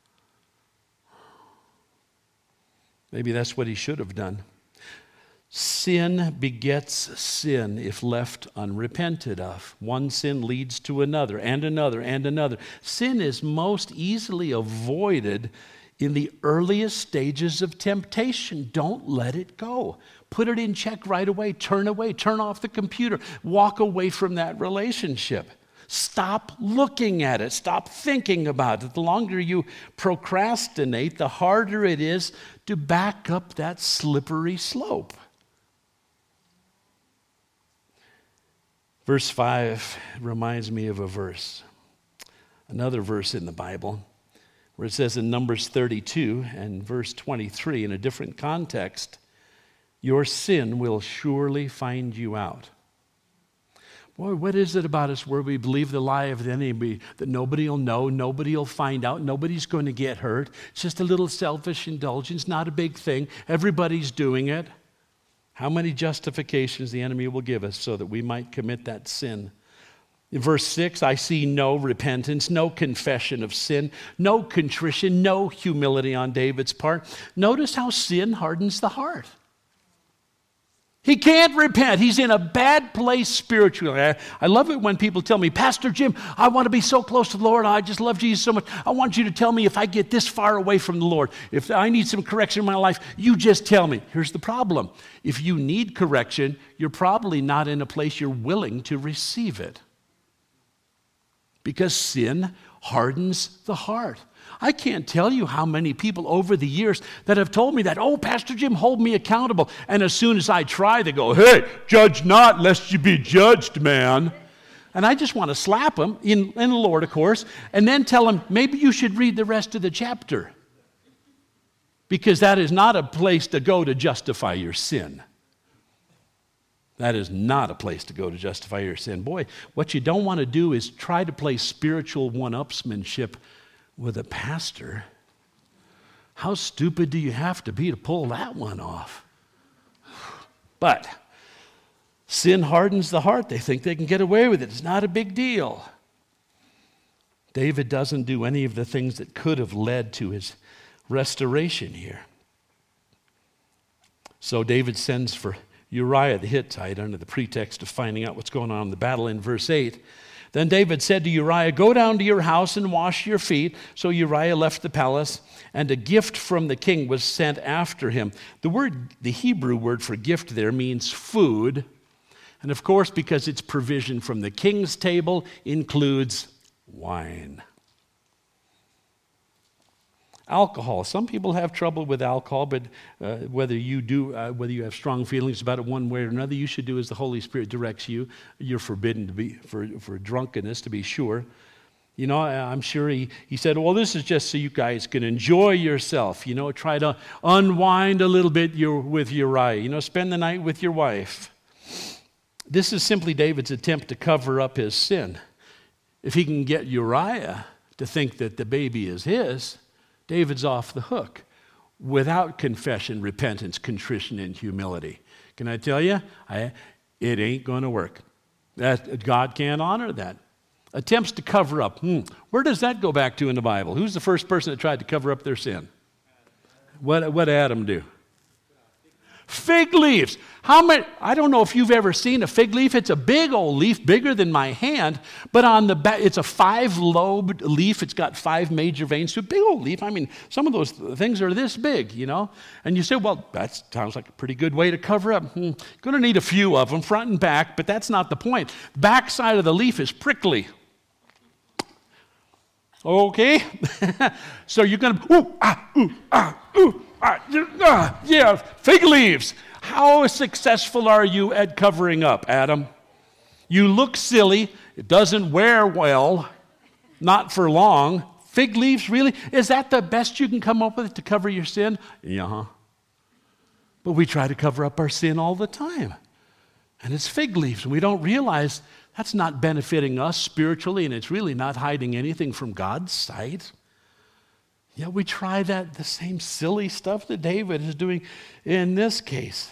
Maybe that's what he should have done. Sin begets sin if left unrepented of. One sin leads to another and another and another. Sin is most easily avoided in the earliest stages of temptation. Don't let it go. Put it in check right away. Turn away. Turn off the computer. Walk away from that relationship. Stop looking at it. Stop thinking about it. The longer you procrastinate, the harder it is to back up that slippery slope. Verse five reminds me of a verse, another verse in the Bible, where it says in Numbers thirty-two and verse twenty-three, in a different context, your sin will surely find you out. Boy, what is it about us where we believe the lie of the enemy that nobody will know, nobody will find out, nobody's going to get hurt. It's just a little selfish indulgence, not a big thing. Everybody's doing it. How many justifications the enemy will give us so that we might commit that sin? In verse six, I see no repentance, no confession of sin, no contrition, no humility on David's part. Notice how sin hardens the heart. He can't repent. He's in a bad place spiritually. I, I love it when people tell me, Pastor Jim, I want to be so close to the Lord. I just love Jesus so much. I want you to tell me if I get this far away from the Lord, if I need some correction in my life, you just tell me. Here's the problem. If you need correction, you're probably not in a place you're willing to receive it. Because sin hardens the heart. I can't tell you how many people over the years that have told me that, oh, Pastor Jim, hold me accountable. And as soon as I try, they go, hey, judge not, lest you be judged, man. And I just want to slap them, in, in the Lord, of course, and then tell them, maybe you should read the rest of the chapter. Because that is not a place to go to justify your sin. That is not a place to go to justify your sin. Boy, what you don't want to do is try to play spiritual one-upsmanship with a pastor. How stupid do you have to be to pull that one off? But sin hardens the heart. They think they can get away with it. It's not a big deal. David doesn't do any of the things that could have led to his restoration here. So David sends for Uriah the Hittite under the pretext of finding out what's going on in the battle in verse eight. Then David said to Uriah, go down to your house and wash your feet. So Uriah left the palace, and a gift from the king was sent after him. The word, the Hebrew word for gift there means food. And of course, because it's provision from the king's table, includes wine. Alcohol. Some people have trouble with alcohol, but uh, whether you do, uh, whether you have strong feelings about it one way or another, you should do as the Holy Spirit directs you. You're forbidden to be for, for drunkenness, to be sure. You know, I'm sure he, he said, well, this is just so you guys can enjoy yourself. You know, try to unwind a little bit your, with Uriah. You know, spend the night with your wife. This is simply David's attempt to cover up his sin. If he can get Uriah to think that the baby is his, David's off the hook without confession, repentance, contrition, and humility. Can I tell you? I, it ain't going to work. That, God can't honor that. Attempts to cover up. Hmm. Where does that go back to in the Bible? Who's the first person that tried to cover up their sin? What what did Adam do? Fig leaves. How many? I don't know if you've ever seen a fig leaf. It's a big old leaf, bigger than my hand, but on the back, it's a five-lobed leaf. It's got five major veins. So a big old leaf. I mean, some of those things are this big, you know. And you say, well, that sounds like a pretty good way to cover up. Hmm. Going to need a few of them, front and back, but that's not the point. Back side of the leaf is prickly. Okay? So you're going to, ooh, ah, ooh, ah, ooh. Uh, uh, yeah, fig leaves. How successful are you at covering up, Adam? You look silly. It doesn't wear well. Not for long. Fig leaves, really? Is that the best you can come up with to cover your sin? Yeah. But we try to cover up our sin all the time. And it's fig leaves. And we don't realize that's not benefiting us spiritually, and it's really not hiding anything from God's sight. Yeah, we try that, the same silly stuff that David is doing in this case.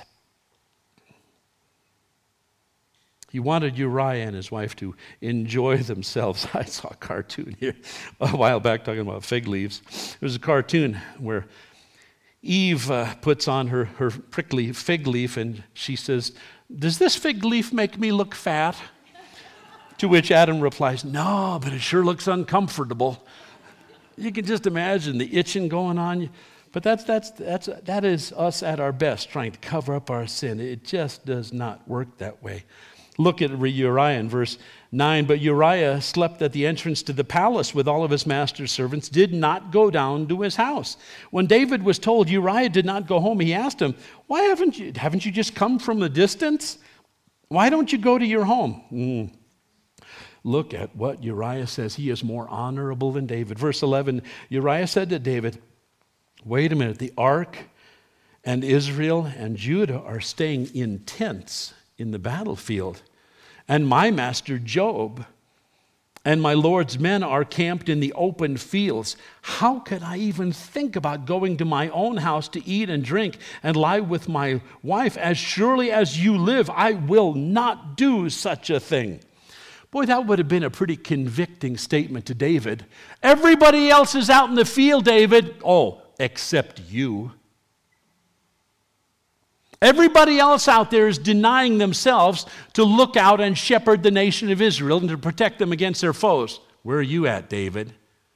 He wanted Uriah and his wife to enjoy themselves. I saw a cartoon here a while back talking about fig leaves. It was a cartoon where Eve uh, puts on her, her prickly fig leaf and she says, does this fig leaf make me look fat? To which Adam replies, no, but it sure looks uncomfortable. You can just imagine the itching going on. But that's, that's, that's, that is us at our best, trying to cover up our sin. It just does not work that way. Look at Uriah in verse nine. But Uriah slept at the entrance to the palace with all of his master's servants, did not go down to his house. When David was told Uriah did not go home, he asked him, why haven't you, haven't you just come from the distance? Why don't you go to your home? Mm. Look at what Uriah says. He is more honorable than David. Verse eleven, Uriah said to David, wait a minute, the ark and Israel and Judah are staying in tents in the battlefield. and my master Job and my Lord's men are camped in the open fields. How could I even think about going to my own house to eat and drink and lie with my wife? As surely as you live, I will not do such a thing. Boy, that would have been a pretty convicting statement to David. Everybody else is out in the field, David. Oh, except you. Everybody else out there is denying themselves to look out and shepherd the nation of Israel and to protect them against their foes. Where are you at, David?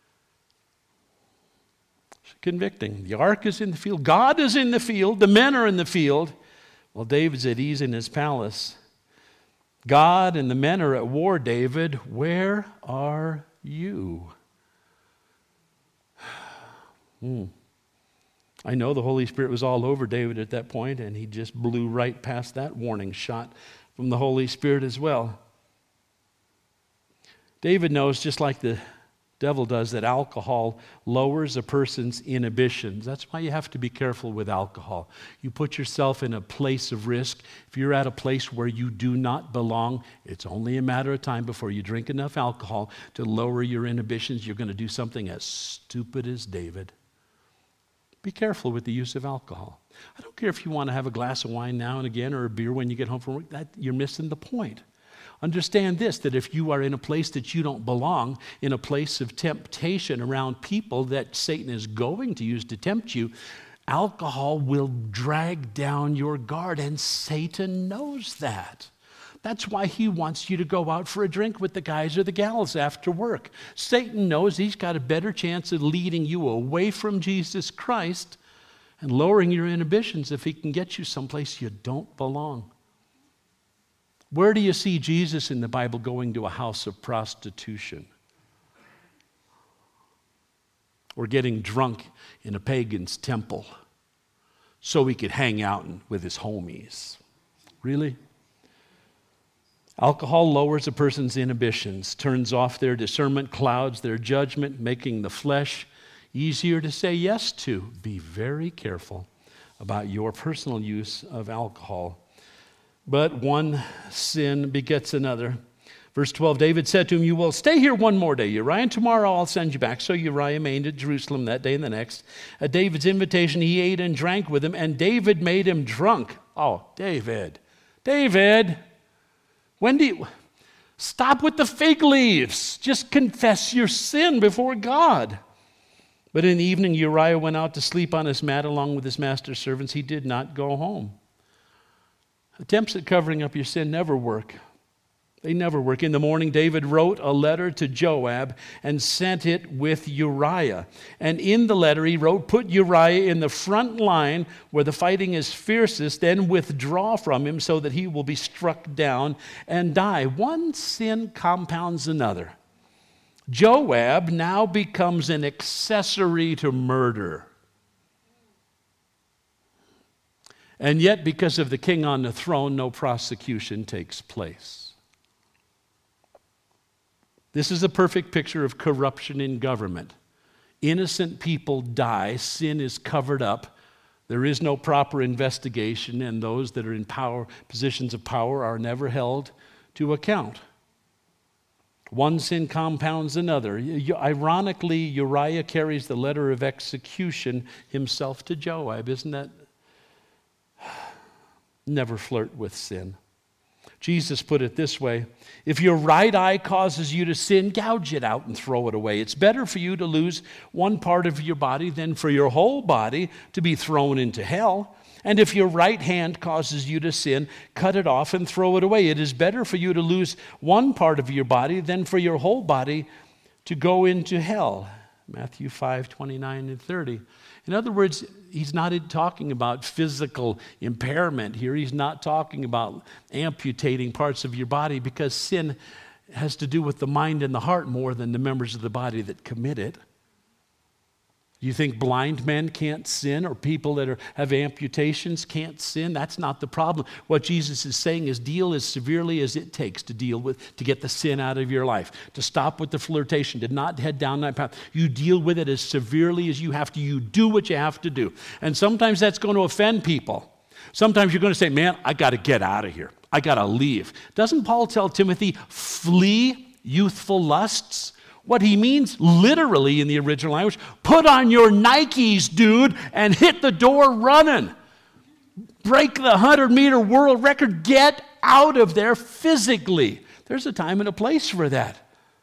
It's convicting. The ark is in the field. God is in the field. The men are in the field. Well, David's at ease in his palace. God and the men are at war, David. Where are you? Hmm. I know the Holy Spirit was all over David at that point, and he just blew right past that warning shot from the Holy Spirit as well. David knows, just like the devil does, that alcohol lowers a person's inhibitions. That's why you have to be careful with alcohol. You put yourself in a place of risk. If you're at a place where you do not belong, it's only a matter of time before you drink enough alcohol to lower your inhibitions. You're going to do something as stupid as David. Be careful with the use of alcohol. I don't care if you want to have a glass of wine now and again or a beer when you get home from work. That, you're missing the point. Understand this, that if you are in a place that you don't belong, in a place of temptation around people that Satan is going to use to tempt you, alcohol will drag down your guard, and Satan knows that. That's why he wants you to go out for a drink with the guys or the gals after work. Satan knows he's got a better chance of leading you away from Jesus Christ and lowering your inhibitions if he can get you someplace you don't belong. Where do you see Jesus in the Bible going to a house of prostitution? Or getting drunk in a pagan's temple so he could hang out with his homies? Really? Alcohol lowers a person's inhibitions, turns off their discernment, clouds their judgment, making the flesh easier to say yes to. Be very careful about your personal use of alcohol. But one sin begets another. Verse twelve, David said to him, you will stay here one more day, Uriah, and tomorrow I'll send you back. So Uriah remained at Jerusalem that day and the next. At David's invitation, he ate and drank with him, and David made him drunk. Oh, David, David, when do you... Stop with the fig leaves. Just confess your sin before God. But in the evening, Uriah went out to sleep on his mat along with his master's servants. He did not go home. Attempts at covering up your sin never work. They never work. In the morning, David wrote a letter to Joab and sent it with Uriah. And in the letter he wrote, put Uriah in the front line where the fighting is fiercest, then withdraw from him so that he will be struck down and die. One sin compounds another. Joab now becomes an accessory to murder. And yet, because of the king on the throne, no prosecution takes place. This is a perfect picture of corruption in government. Innocent people die, sin is covered up, there is no proper investigation, and those that are in power, positions of power are never held to account. One sin compounds another. Ironically, Uriah carries the letter of execution himself to Joab. Isn't that? Never flirt with sin. Jesus put it this way, if your right eye causes you to sin, gouge it out and throw it away. It's better for you to lose one part of your body than for your whole body to be thrown into hell. And if your right hand causes you to sin, cut it off and throw it away. It is better for you to lose one part of your body than for your whole body to go into hell. Matthew five, twenty-nine and thirty. In other words, he's not talking about physical impairment here. He's not talking about amputating parts of your body, because sin has to do with the mind and the heart more than the members of the body that commit it. You think blind men can't sin, or people that are, have amputations can't sin? That's not the problem. What Jesus is saying is deal as severely as it takes to deal with, to get the sin out of your life, to stop with the flirtation, to not head down that path. You deal with it as severely as you have to. You do what you have to do. And sometimes that's going to offend people. Sometimes you're going to say, man, I got to get out of here. I got to leave. Doesn't Paul tell Timothy, flee youthful lusts? What he means literally in the original language, put on your Nikes, dude, and hit the door running. Break the hundred-meter world record. Get out of there physically. There's a time and a place for that.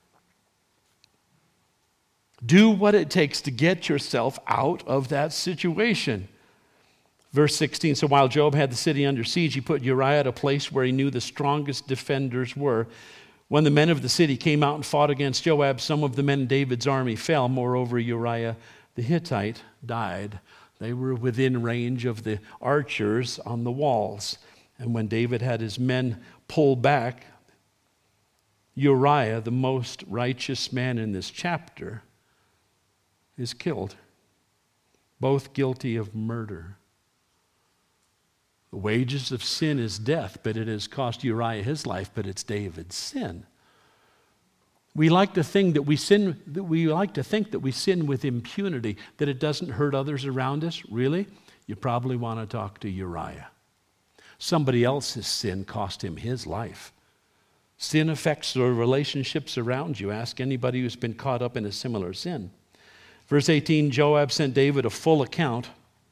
Do what it takes to get yourself out of that situation. Verse sixteen, so while Joab had the city under siege, he put Uriah at a place where he knew the strongest defenders were. When the men of the city came out and fought against Joab, some of the men in David's army fell. Moreover, Uriah the Hittite died. They were within range of the archers on the walls. And when David had his men pull back, Uriah, the most righteous man in this chapter, is killed. Both guilty of murder. The wages of sin is death, but it has cost Uriah his life, but it's David's sin. We like to think that we sin, that we like to think that we sin with impunity, that it doesn't hurt others around us. Really? You probably want to talk to Uriah. Somebody else's sin cost him his life. Sin affects the relationships around you. Ask anybody who's been caught up in a similar sin. Verse eighteen, Joab sent David a full account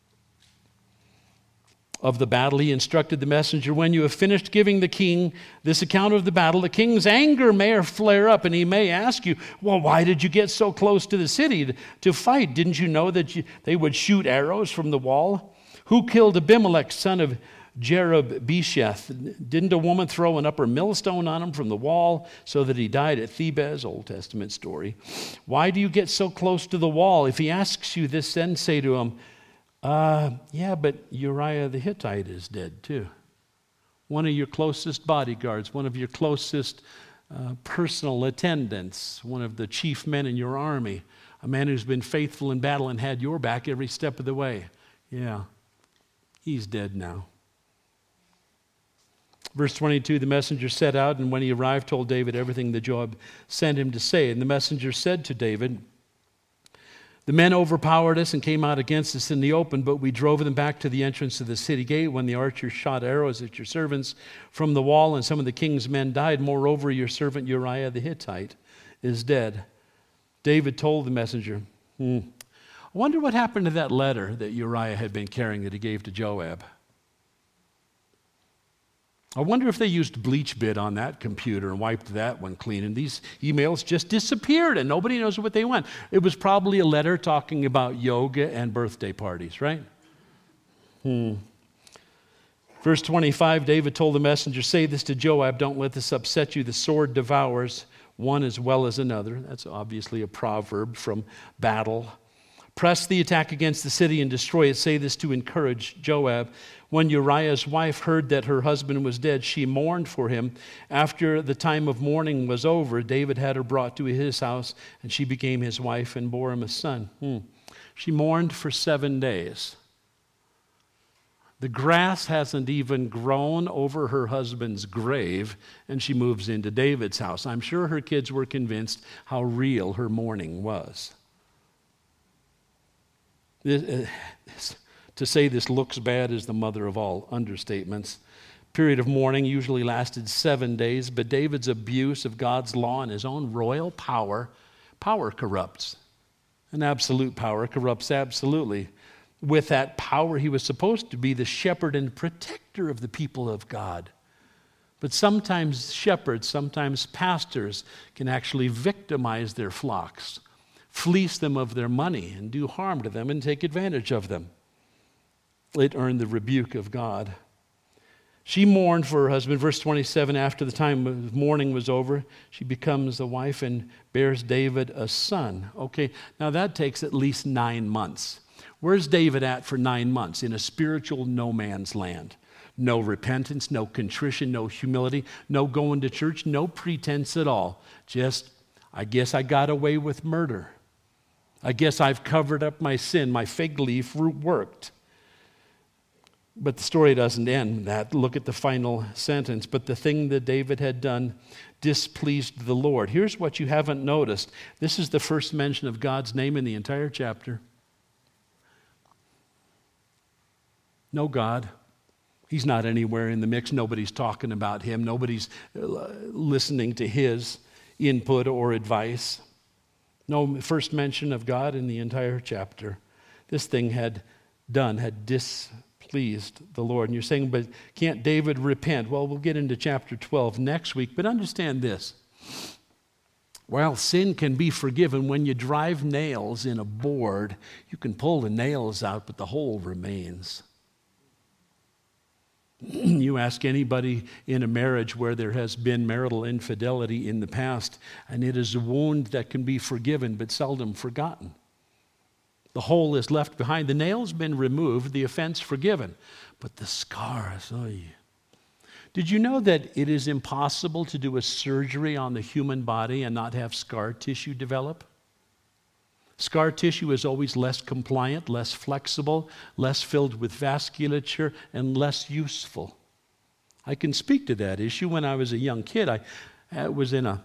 of the battle. He instructed the messenger, when you have finished giving the king this account of the battle, the king's anger may flare up, and he may ask you, well, why did you get so close to the city to, to fight? Didn't you know that you, they would shoot arrows from the wall? Who killed Abimelech, son of Jerub-Besheth? Didn't a woman throw an upper millstone on him from the wall so that he died at Thebez? Old Testament story. Why do you get so close to the wall? If he asks you this, then say to him, Uh, yeah, but Uriah the Hittite is dead too. One of your closest bodyguards, one of your closest uh, personal attendants, one of the chief men in your army, a man who's been faithful in battle and had your back every step of the way. Yeah, he's dead now. Verse twenty-two, the messenger set out, and when he arrived, told David everything that Joab sent him to say. And the messenger said to David, the men overpowered us and came out against us in the open, but we drove them back to the entrance of the city gate when the archers shot arrows at your servants from the wall, and some of the king's men died. Moreover, your servant Uriah the Hittite is dead. David told the messenger, hmm, I wonder what happened to that letter that Uriah had been carrying that he gave to Joab. I wonder if they used bleach bit on that computer and wiped that one clean, and these emails just disappeared and nobody knows what they went. It was probably a letter talking about yoga and birthday parties, right? Hmm. Verse twenty-five, David told the messenger, say this to Joab, don't let this upset you. The sword devours one as well as another. That's obviously a proverb from battle. Press the attack against the city and destroy it. Say this to encourage Joab. When Uriah's wife heard that her husband was dead, she mourned for him. After the time of mourning was over, David had her brought to his house, and she became his wife and bore him a son. Hmm. She mourned for seven days. The grass hasn't even grown over her husband's grave, and she moves into David's house. I'm sure her kids were convinced how real her mourning was. This, uh, this, to say this looks bad is the mother of all understatements. Period of mourning usually lasted seven days, but David's abuse of God's law and his own royal power, power corrupts. And absolute power corrupts absolutely. With that power, he was supposed to be the shepherd and protector of the people of God. But sometimes shepherds, sometimes pastors can actually victimize their flocks, fleece them of their money, and do harm to them and take advantage of them. It earned the rebuke of God. She mourned for her husband. Verse twenty-seven, after the time of mourning was over, she becomes a wife and bears David a son. Okay, now that takes at least nine months. Where's David at for nine months? In a spiritual no man's land. No repentance, no contrition, no humility, no going to church, no pretense at all. Just, I guess I got away with murder. I guess I've covered up my sin. My fig leaf worked. But the story doesn't end that. Look at the final sentence. But the thing that David had done displeased the Lord. Here's what you haven't noticed. This is the first mention of God's name in the entire chapter. No God. He's not anywhere in the mix. Nobody's talking about him. Nobody's uh, listening to his input or advice. No first mention of God in the entire chapter. This thing had done, had displeased the Lord. And you're saying, but can't David repent? Well, we'll get into chapter twelve next week. But understand this. While sin can be forgiven, when you drive nails in a board, you can pull the nails out, but the hole remains. You ask anybody in a marriage where there has been marital infidelity in the past, and it is a wound that can be forgiven but seldom forgotten. The hole is left behind. The nail's been removed, the offense forgiven, but the scars, oh yeah. Did you know that it is impossible to do a surgery on the human body and not have scar tissue develop? Scar tissue is always less compliant, less flexible, less filled with vasculature, and less useful. I can speak to that issue. When I was a young kid, I, I was in a,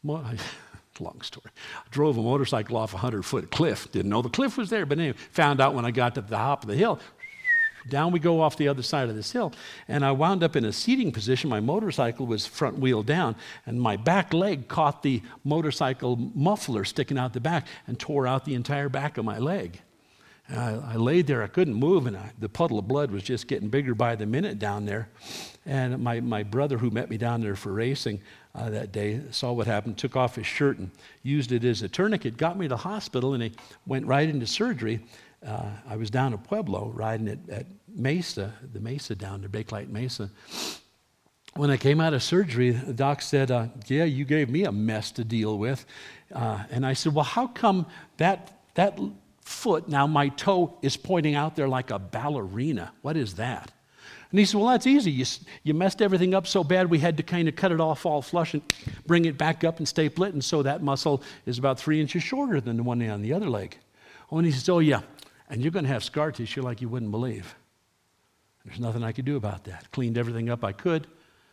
long story, I drove a motorcycle off a hundred-foot cliff. Didn't know the cliff was there, but anyway, found out when I got to the top of the hill. Down we go off the other side of this hill, and I wound up in a seating position. My motorcycle was front wheel down, and my back leg caught the motorcycle muffler sticking out the back and tore out the entire back of my leg. And I, I laid there, I couldn't move, and I, the puddle of blood was just getting bigger by the minute down there. And my, my brother, who met me down there for racing uh, that day, saw what happened, took off his shirt and used it as a tourniquet, got me to the hospital, and he went right into surgery. Uh, I was down at Pueblo riding at, at Mesa, the Mesa down there, Bakelite Mesa. When I came out of surgery, the doc said, uh, yeah, you gave me a mess to deal with. Uh, and I said, well, how come that that foot, now my toe is pointing out there like a ballerina? What is that? And he said, well, that's easy. You, you messed everything up so bad we had to kind of cut it off all flush and bring it back up and staple it. And so that muscle is about three inches shorter than the one on the other leg. Oh, and he says, oh, yeah. And you're going to have scar tissue like you wouldn't believe. There's nothing I could do about that. Cleaned everything up I could.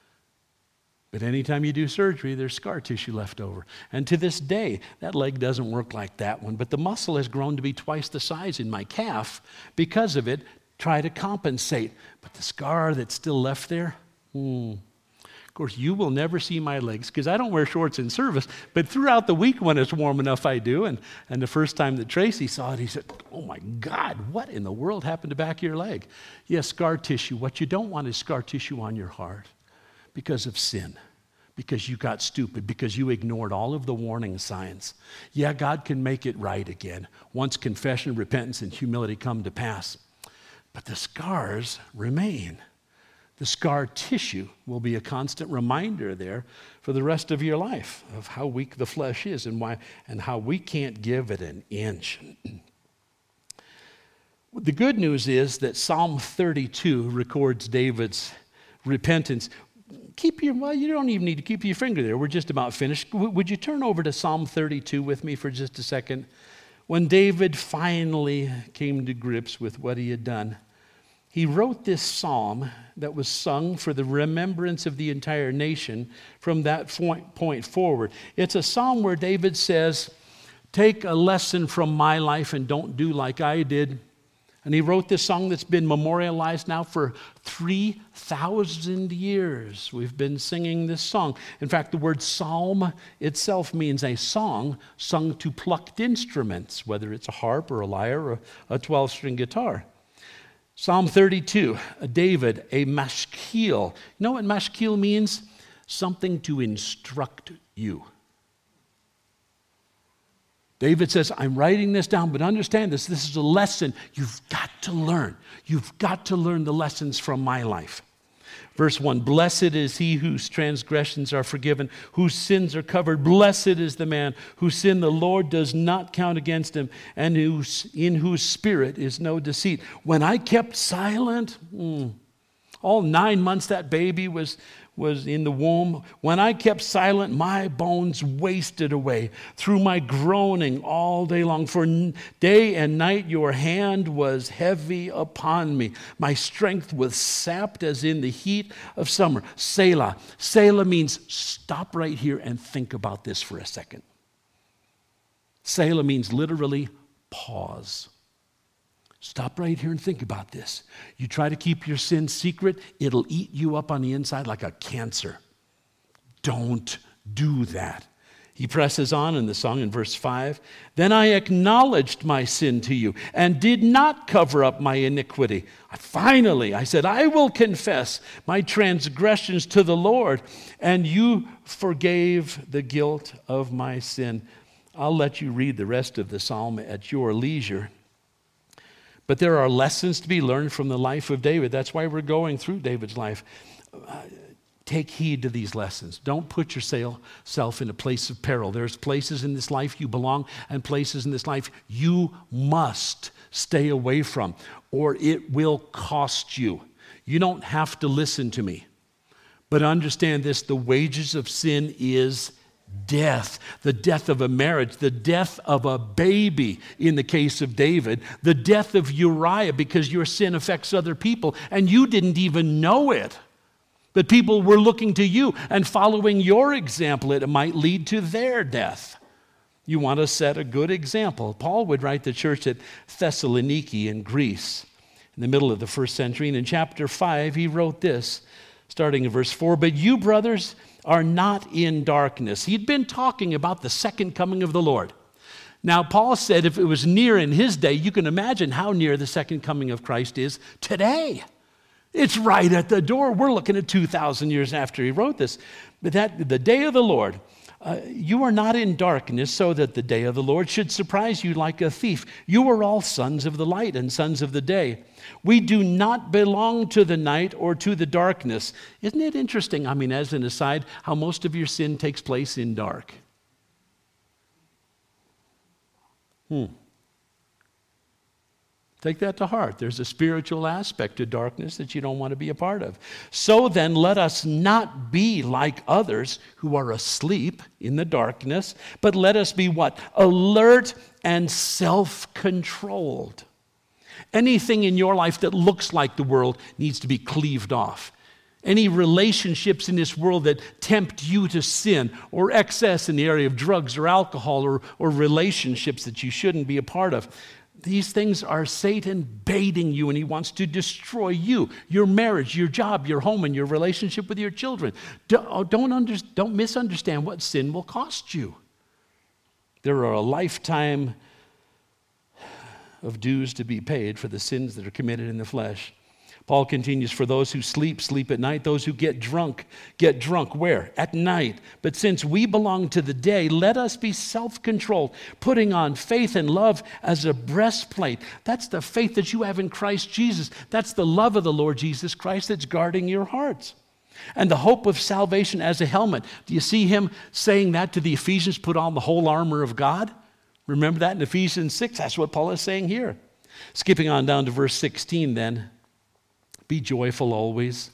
But anytime you do surgery, there's scar tissue left over. And to this day, that leg doesn't work like that one. But the muscle has grown to be twice the size in my calf because of it. Try to compensate. But the scar that's still left there, hmm. Of course, you will never see my legs because I don't wear shorts in service, but throughout the week when it's warm enough, I do. And, and the first time that Tracy saw it, he said, oh my God, what in the world happened to back of your leg? Yes, scar tissue. What you don't want is scar tissue on your heart because of sin, because you got stupid, because you ignored all of the warning signs. Yeah, God can make it right again once confession, repentance, and humility come to pass. But the scars remain. The scar tissue will be a constant reminder there for the rest of your life of how weak the flesh is and why and how we can't give it an inch. The good news is that Psalm thirty-two records David's repentance. Keep your, well, you don't even need to keep your finger there. We're just about finished. Would you turn over to Psalm thirty-two with me for just a second? When David finally came to grips with what he had done, he wrote this psalm that was sung for the remembrance of the entire nation from that point forward. It's a psalm where David says, take a lesson from my life and don't do like I did. And he wrote this song that's been memorialized now for three thousand years. We've been singing this song. In fact, the word psalm itself means a song sung to plucked instruments, whether it's a harp or a lyre or a twelve-string guitar. Psalm thirty-two, David, a mashkil. You know what mashkil means? Something to instruct you. David says, I'm writing this down, but understand this. This is a lesson you've got to learn. You've got to learn the lessons from my life. Verse one, blessed is he whose transgressions are forgiven, whose sins are covered. Blessed is the man whose sin the Lord does not count against him, and whose, in whose spirit is no deceit. When I kept silent, mm, all nine months that baby was, was in the womb. When I kept silent, my bones wasted away through my groaning all day long. For day and night your hand was heavy upon me. My strength was sapped as in the heat of summer. Selah. Selah means stop right here and think about this for a second. Selah means literally pause. Stop right here and think about this. You try to keep your sin secret, it'll eat you up on the inside like a cancer. Don't do that. He presses on in the song in verse five. Then I acknowledged my sin to you and did not cover up my iniquity. Finally, I said, I will confess my transgressions to the Lord, and you forgave the guilt of my sin. I'll let you read the rest of the psalm at your leisure. But there are lessons to be learned from the life of David. That's why we're going through David's life. Uh, Take heed to these lessons. Don't put yourself in a place of peril. There's places in this life you belong and places in this life you must stay away from, or it will cost you. You don't have to listen to me. But understand this, the wages of sin is death. The death of a marriage, the death of a baby in the case of David, the death of Uriah because your sin affects other people and you didn't even know it. But people were looking to you and following your example. It might lead to their death. You want to set a good example. Paul would write the church at Thessaloniki in Greece in the middle of the first century. And in chapter five, he wrote this, starting in verse four, but you, brothers, are not in darkness. He'd been talking about the second coming of the Lord. Now, Paul said if it was near in his day, you can imagine how near the second coming of Christ is today. It's right at the door. We're looking at two thousand years after he wrote this. But that the day of the Lord, uh, you are not in darkness so that the day of the Lord should surprise you like a thief. You are all sons of the light and sons of the day. We do not belong to the night or to the darkness. Isn't it interesting, I mean, as an aside, how most of your sin takes place in dark? Hmm. Take that to heart. There's a spiritual aspect to darkness that you don't want to be a part of. So then, let us not be like others who are asleep in the darkness, but let us be what? Alert and self-controlled. Anything in your life that looks like the world needs to be cleaved off. Any relationships in this world that tempt you to sin or excess in the area of drugs or alcohol or, or relationships that you shouldn't be a part of. These things are Satan baiting you, and he wants to destroy you, your marriage, your job, your home, and your relationship with your children. Don't, don't, under, don't misunderstand what sin will cost you. There are a lifetime of dues to be paid for the sins that are committed in the flesh. Paul continues, for those who sleep, sleep at night. Those who get drunk, get drunk. Where? At night. But since we belong to the day, let us be self-controlled, putting on faith and love as a breastplate. That's the faith that you have in Christ Jesus. That's the love of the Lord Jesus Christ that's guarding your hearts. And the hope of salvation as a helmet. Do you see him saying that to the Ephesians, put on the whole armor of God? Remember that in Ephesians six? That's what Paul is saying here. Skipping on down to verse sixteen then. Be joyful always.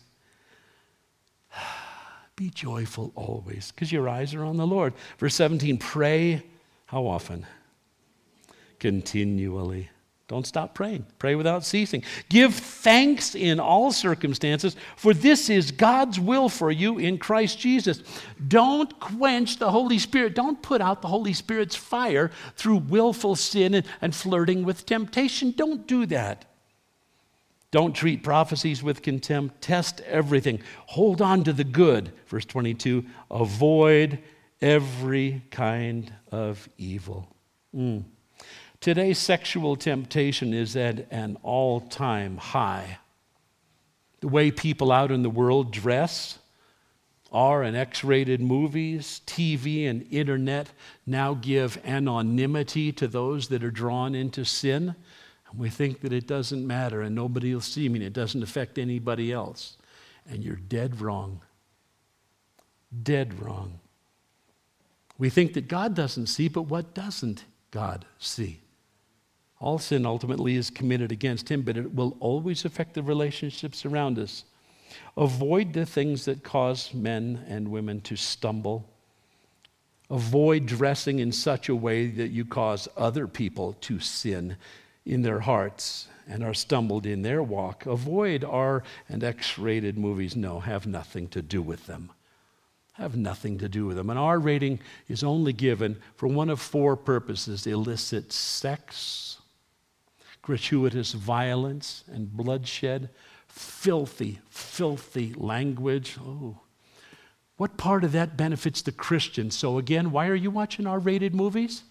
Be joyful always, because your eyes are on the Lord. Verse seventeen, pray how often? Continually. Don't stop praying. Pray without ceasing. Give thanks in all circumstances, for this is God's will for you in Christ Jesus. Don't quench the Holy Spirit. Don't put out the Holy Spirit's fire through willful sin and, and flirting with temptation. Don't do that. Don't treat prophecies with contempt. Test everything. Hold on to the good. Verse twenty-two, avoid every kind of evil. Mm. Today's sexual temptation is at an all-time high. The way people out in the world dress, R and X-rated movies, T V and internet now give anonymity to those that are drawn into sin. We think that it doesn't matter and nobody will see me and it doesn't affect anybody else. And you're dead wrong. Dead wrong. We think that God doesn't see, but what doesn't God see? All sin ultimately is committed against him, but it will always affect the relationships around us. Avoid the things that cause men and women to stumble. Avoid dressing in such a way that you cause other people to sin in their hearts and are stumbled in their walk. Avoid R and X-rated movies. No, have nothing to do with them. Have nothing to do with them. An R rating is only given for one of four purposes: illicit sex, gratuitous violence and bloodshed, filthy, filthy language. Oh, what part of that benefits the Christian? So again, why are you watching R-rated movies?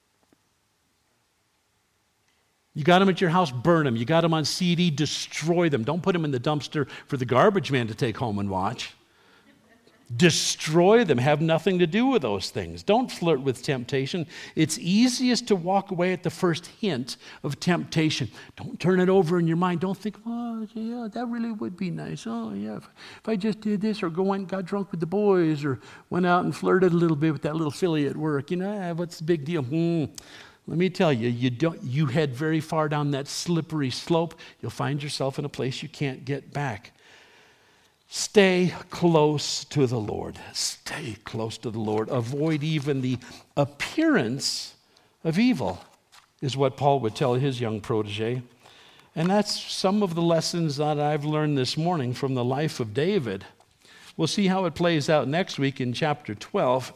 You got them at your house, burn them. You got them on C D, destroy them. Don't put them in the dumpster for the garbage man to take home and watch. Destroy them. Have nothing to do with those things. Don't flirt with temptation. It's easiest to walk away at the first hint of temptation. Don't turn it over in your mind. Don't think, oh, yeah, that really would be nice. Oh, yeah, if, if I just did this or go and got drunk with the boys or went out and flirted a little bit with that little filly at work, you know, ah, what's the big deal? Hmm. Let me tell you, you don't. You head very far down that slippery slope, you'll find yourself in a place you can't get back. Stay close to the Lord. Stay close to the Lord. Avoid even the appearance of evil, is what Paul would tell his young protege. And that's some of the lessons that I've learned this morning from the life of David. We'll see how it plays out next week in chapter twelve.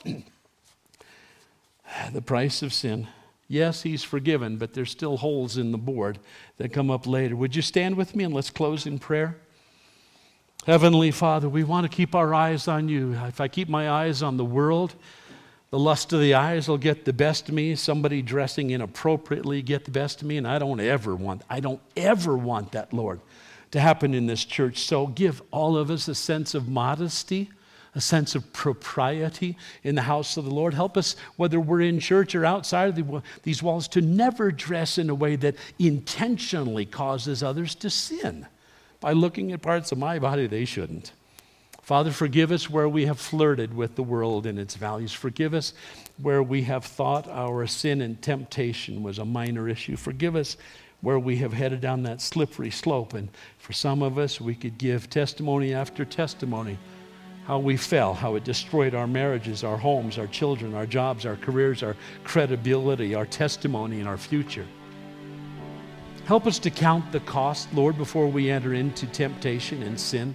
The price of sin. Yes, he's forgiven, but there's still holes in the board that come up later. Would you stand with me and let's close in prayer? Heavenly Father, we want to keep our eyes on you. If I keep my eyes on the world, the lust of the eyes will get the best of me. Somebody dressing inappropriately get the best of me, and I don't ever want, I don't ever want that, Lord, to happen in this church. So give all of us a sense of modesty, a sense of propriety in the house of the Lord. Help us, whether we're in church or outside of the, these walls, to never dress in a way that intentionally causes others to sin by looking at parts of my body they shouldn't. Father, forgive us where we have flirted with the world and its values. Forgive us where we have thought our sin and temptation was a minor issue. Forgive us where we have headed down that slippery slope. And for some of us, we could give testimony after testimony how we fell, how it destroyed our marriages, our homes, our children, our jobs, our careers, our credibility, our testimony, and our future. Help us to count the cost, Lord, before we enter into temptation and sin.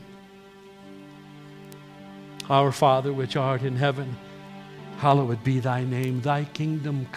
Our Father, which art in heaven, hallowed be thy name. Thy kingdom